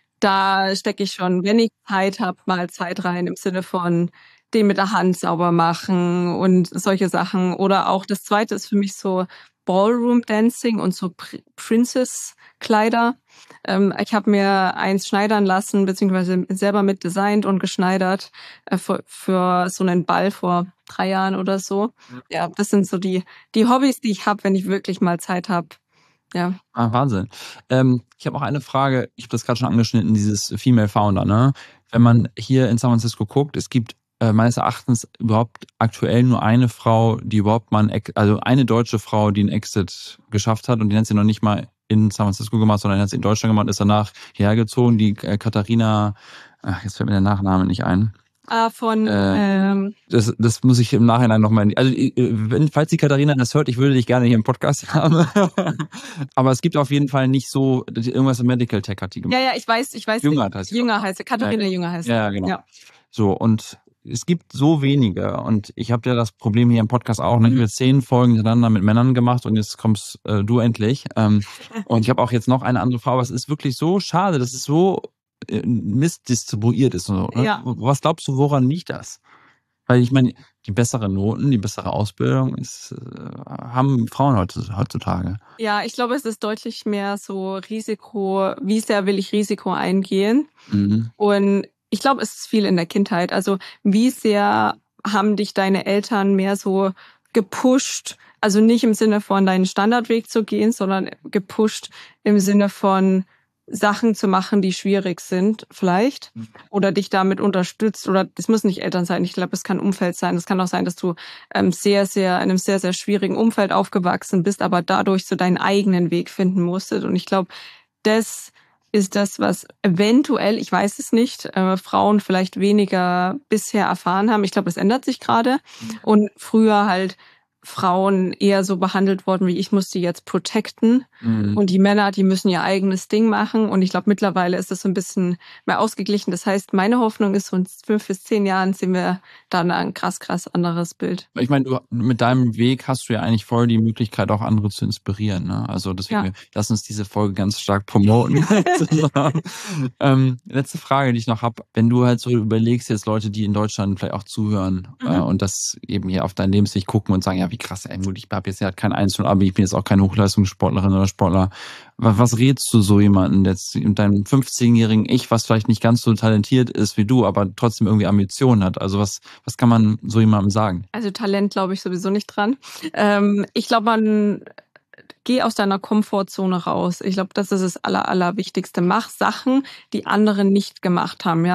Speaker 1: da stecke ich schon, wenn ich Zeit habe, mal Zeit rein im Sinne von den mit der Hand sauber machen und solche Sachen. Oder auch das Zweite ist für mich so Ballroom Dancing und so Princess-Kleider. Ähm, ich habe mir eins schneidern lassen, beziehungsweise selber mit designt und geschneidert äh, für, für so einen Ball vor drei Jahren oder so. Ja, das sind so die, die Hobbys, die ich habe, wenn ich wirklich mal Zeit habe. Ja.
Speaker 3: Ah, Wahnsinn. Ähm, ich habe auch eine Frage, ich habe das gerade schon angeschnitten, dieses Female Founder, ne? Wenn man hier in San Francisco guckt, es gibt äh, meines Erachtens überhaupt aktuell nur eine Frau, die überhaupt mal ein, also eine deutsche Frau, die einen Exit geschafft hat und die hat sie noch nicht mal in San Francisco gemacht, sondern hat sie in Deutschland gemacht, ist danach hergezogen, die äh, Katharina, ach, jetzt fällt mir der Nachname nicht ein.
Speaker 1: Ah, von, äh, ähm.
Speaker 3: das, das muss ich im Nachhinein nochmal, also wenn, falls die Katharina das hört, ich würde dich gerne hier im Podcast haben. Aber es gibt auf jeden Fall nicht so, irgendwas im Medical Tech hat die gemacht.
Speaker 1: Ja, ja, ich weiß, ich weiß.
Speaker 3: Jünger heißt sie.
Speaker 1: Jünger heißt sie, Katharina
Speaker 3: ja,
Speaker 1: Jünger heißt sie.
Speaker 3: Ja, genau. Ja. So, und es gibt so wenige und ich habe ja das Problem hier im Podcast auch, ne? Ich habe zehn Folgen hintereinander mit Männern gemacht und jetzt kommst äh, du endlich. Ähm, und ich habe auch jetzt noch eine andere Frau, aber es ist wirklich so schade, dass es so äh, missdistribuiert ist. Und so, ne?
Speaker 1: Ja.
Speaker 3: Was glaubst du, woran liegt das? Weil ich meine, die besseren Noten, die bessere Ausbildung ist, äh, haben Frauen heutzutage.
Speaker 1: Ja, ich glaube, es ist deutlich mehr so Risiko, wie sehr will ich Risiko eingehen? Mhm. Und ich glaube, es ist viel in der Kindheit. Also wie sehr haben dich deine Eltern mehr so gepusht, also nicht im Sinne von deinen Standardweg zu gehen, sondern gepusht im Sinne von Sachen zu machen, die schwierig sind vielleicht oder dich damit unterstützt oder das muss nicht Eltern sein, ich glaube, es kann Umfeld sein, es kann auch sein, dass du ähm, sehr, sehr in einem sehr, sehr schwierigen Umfeld aufgewachsen bist, aber dadurch so deinen eigenen Weg finden musstest und ich glaube, das ist das, was eventuell, ich weiß es nicht, äh, Frauen vielleicht weniger bisher erfahren haben. Ich glaube, das ändert sich gerade und früher halt Frauen eher so behandelt worden, wie ich muss die jetzt protecten. Mhm. Und die Männer, die müssen ihr eigenes Ding machen. Und ich glaube, mittlerweile ist das so ein bisschen mehr ausgeglichen. Das heißt, meine Hoffnung ist, so in fünf bis zehn Jahren sehen wir dann ein krass, krass anderes Bild.
Speaker 3: Ich meine, du, mit deinem Weg hast du ja eigentlich voll die Möglichkeit, auch andere zu inspirieren. Ne? Also deswegen, ja. Lass uns diese Folge ganz stark promoten. ähm, letzte Frage, die ich noch habe. Wenn du halt so überlegst, jetzt Leute, die in Deutschland vielleicht auch zuhören mhm. äh, und das eben hier auf dein Lebensweg gucken und sagen, ja, wie krass, ey, ich habe jetzt ja kein Einzel-Abi, ich bin jetzt auch keine Hochleistungssportlerin oder Sportler. Was rätst du so jemanden jetzt in deinem fünfzehnjährigen Ich, was vielleicht nicht ganz so talentiert ist wie du, aber trotzdem irgendwie Ambitionen hat? Also was, was kann man so jemandem sagen?
Speaker 1: Also Talent glaube ich sowieso nicht dran. Ähm, ich glaube, man geh aus deiner Komfortzone raus. Ich glaube, das ist das Aller, Allerwichtigste. Mach Sachen, die andere nicht gemacht haben, ja.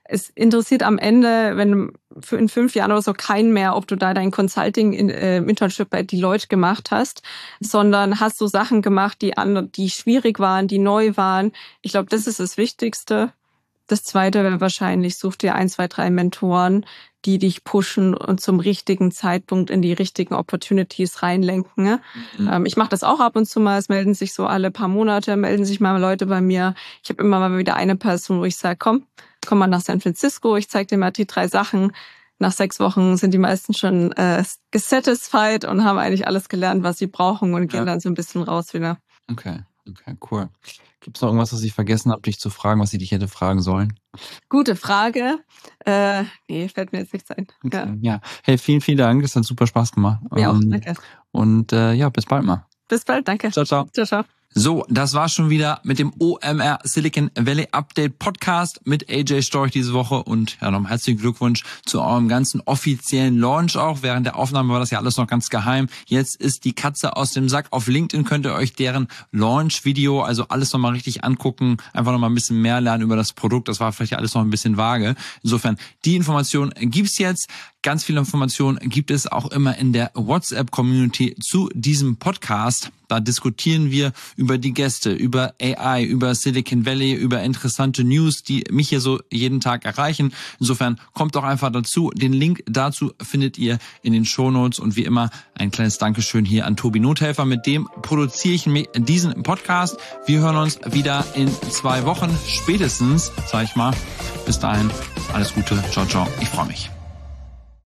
Speaker 1: es interessiert am Ende, wenn für in fünf Jahren oder so keinen mehr, ob du da dein Consulting in, äh, Internship bei Deloitte gemacht hast, sondern hast du Sachen gemacht, die andere, die schwierig waren, die neu waren. Ich glaube, das ist das Wichtigste. Das Zweite wäre wahrscheinlich, such dir ein, zwei, drei Mentoren, die dich pushen und zum richtigen Zeitpunkt in die richtigen Opportunities reinlenken. Ne? Mhm. Ähm, ich mache das auch ab und zu mal. Es melden sich so alle paar Monate, melden sich mal Leute bei mir. Ich habe immer mal wieder eine Person, wo ich sage, komm, komm mal nach San Francisco, ich zeige dir mal die drei Sachen. Nach sechs Wochen sind die meisten schon äh, gesatisfied und haben eigentlich alles gelernt, was sie brauchen und gehen ja. dann so ein bisschen raus wieder.
Speaker 3: Okay, okay, cool. Gibt es noch irgendwas, was ich vergessen habe, dich zu fragen, was ich dich hätte fragen sollen?
Speaker 1: Gute Frage. Äh, nee, fällt mir jetzt nichts ein.
Speaker 3: Okay, ja. ja. Hey, vielen, vielen Dank. Das hat super Spaß gemacht.
Speaker 1: Mir ähm, auch, danke.
Speaker 3: Und äh, ja, bis bald mal.
Speaker 1: Bis bald, danke.
Speaker 3: Ciao, ciao.
Speaker 1: Ciao, ciao.
Speaker 3: So, das war schon wieder mit dem O M R Silicon Valley Update Podcast mit A J Storch diese Woche und ja, nochmal herzlichen Glückwunsch zu eurem ganzen offiziellen Launch auch. Während der Aufnahme war das ja alles noch ganz geheim. Jetzt ist die Katze aus dem Sack. Auf LinkedIn könnt ihr euch deren Launch-Video, also alles nochmal richtig angucken, einfach nochmal ein bisschen mehr lernen über das Produkt. Das war vielleicht alles noch ein bisschen vage. Insofern, die Information gibt's jetzt. Ganz viele Informationen gibt es auch immer in der WhatsApp-Community zu diesem Podcast. Da diskutieren wir über die Gäste, über A I, über Silicon Valley, über interessante News, die mich hier so jeden Tag erreichen. Insofern kommt doch einfach dazu. Den Link dazu findet ihr in den Shownotes. Und wie immer ein kleines Dankeschön hier an Tobi Nothelfer. Mit dem produziere ich diesen Podcast. Wir hören uns wieder in zwei Wochen spätestens, sag ich mal. Bis dahin, alles Gute. Ciao, ciao. Ich freue mich.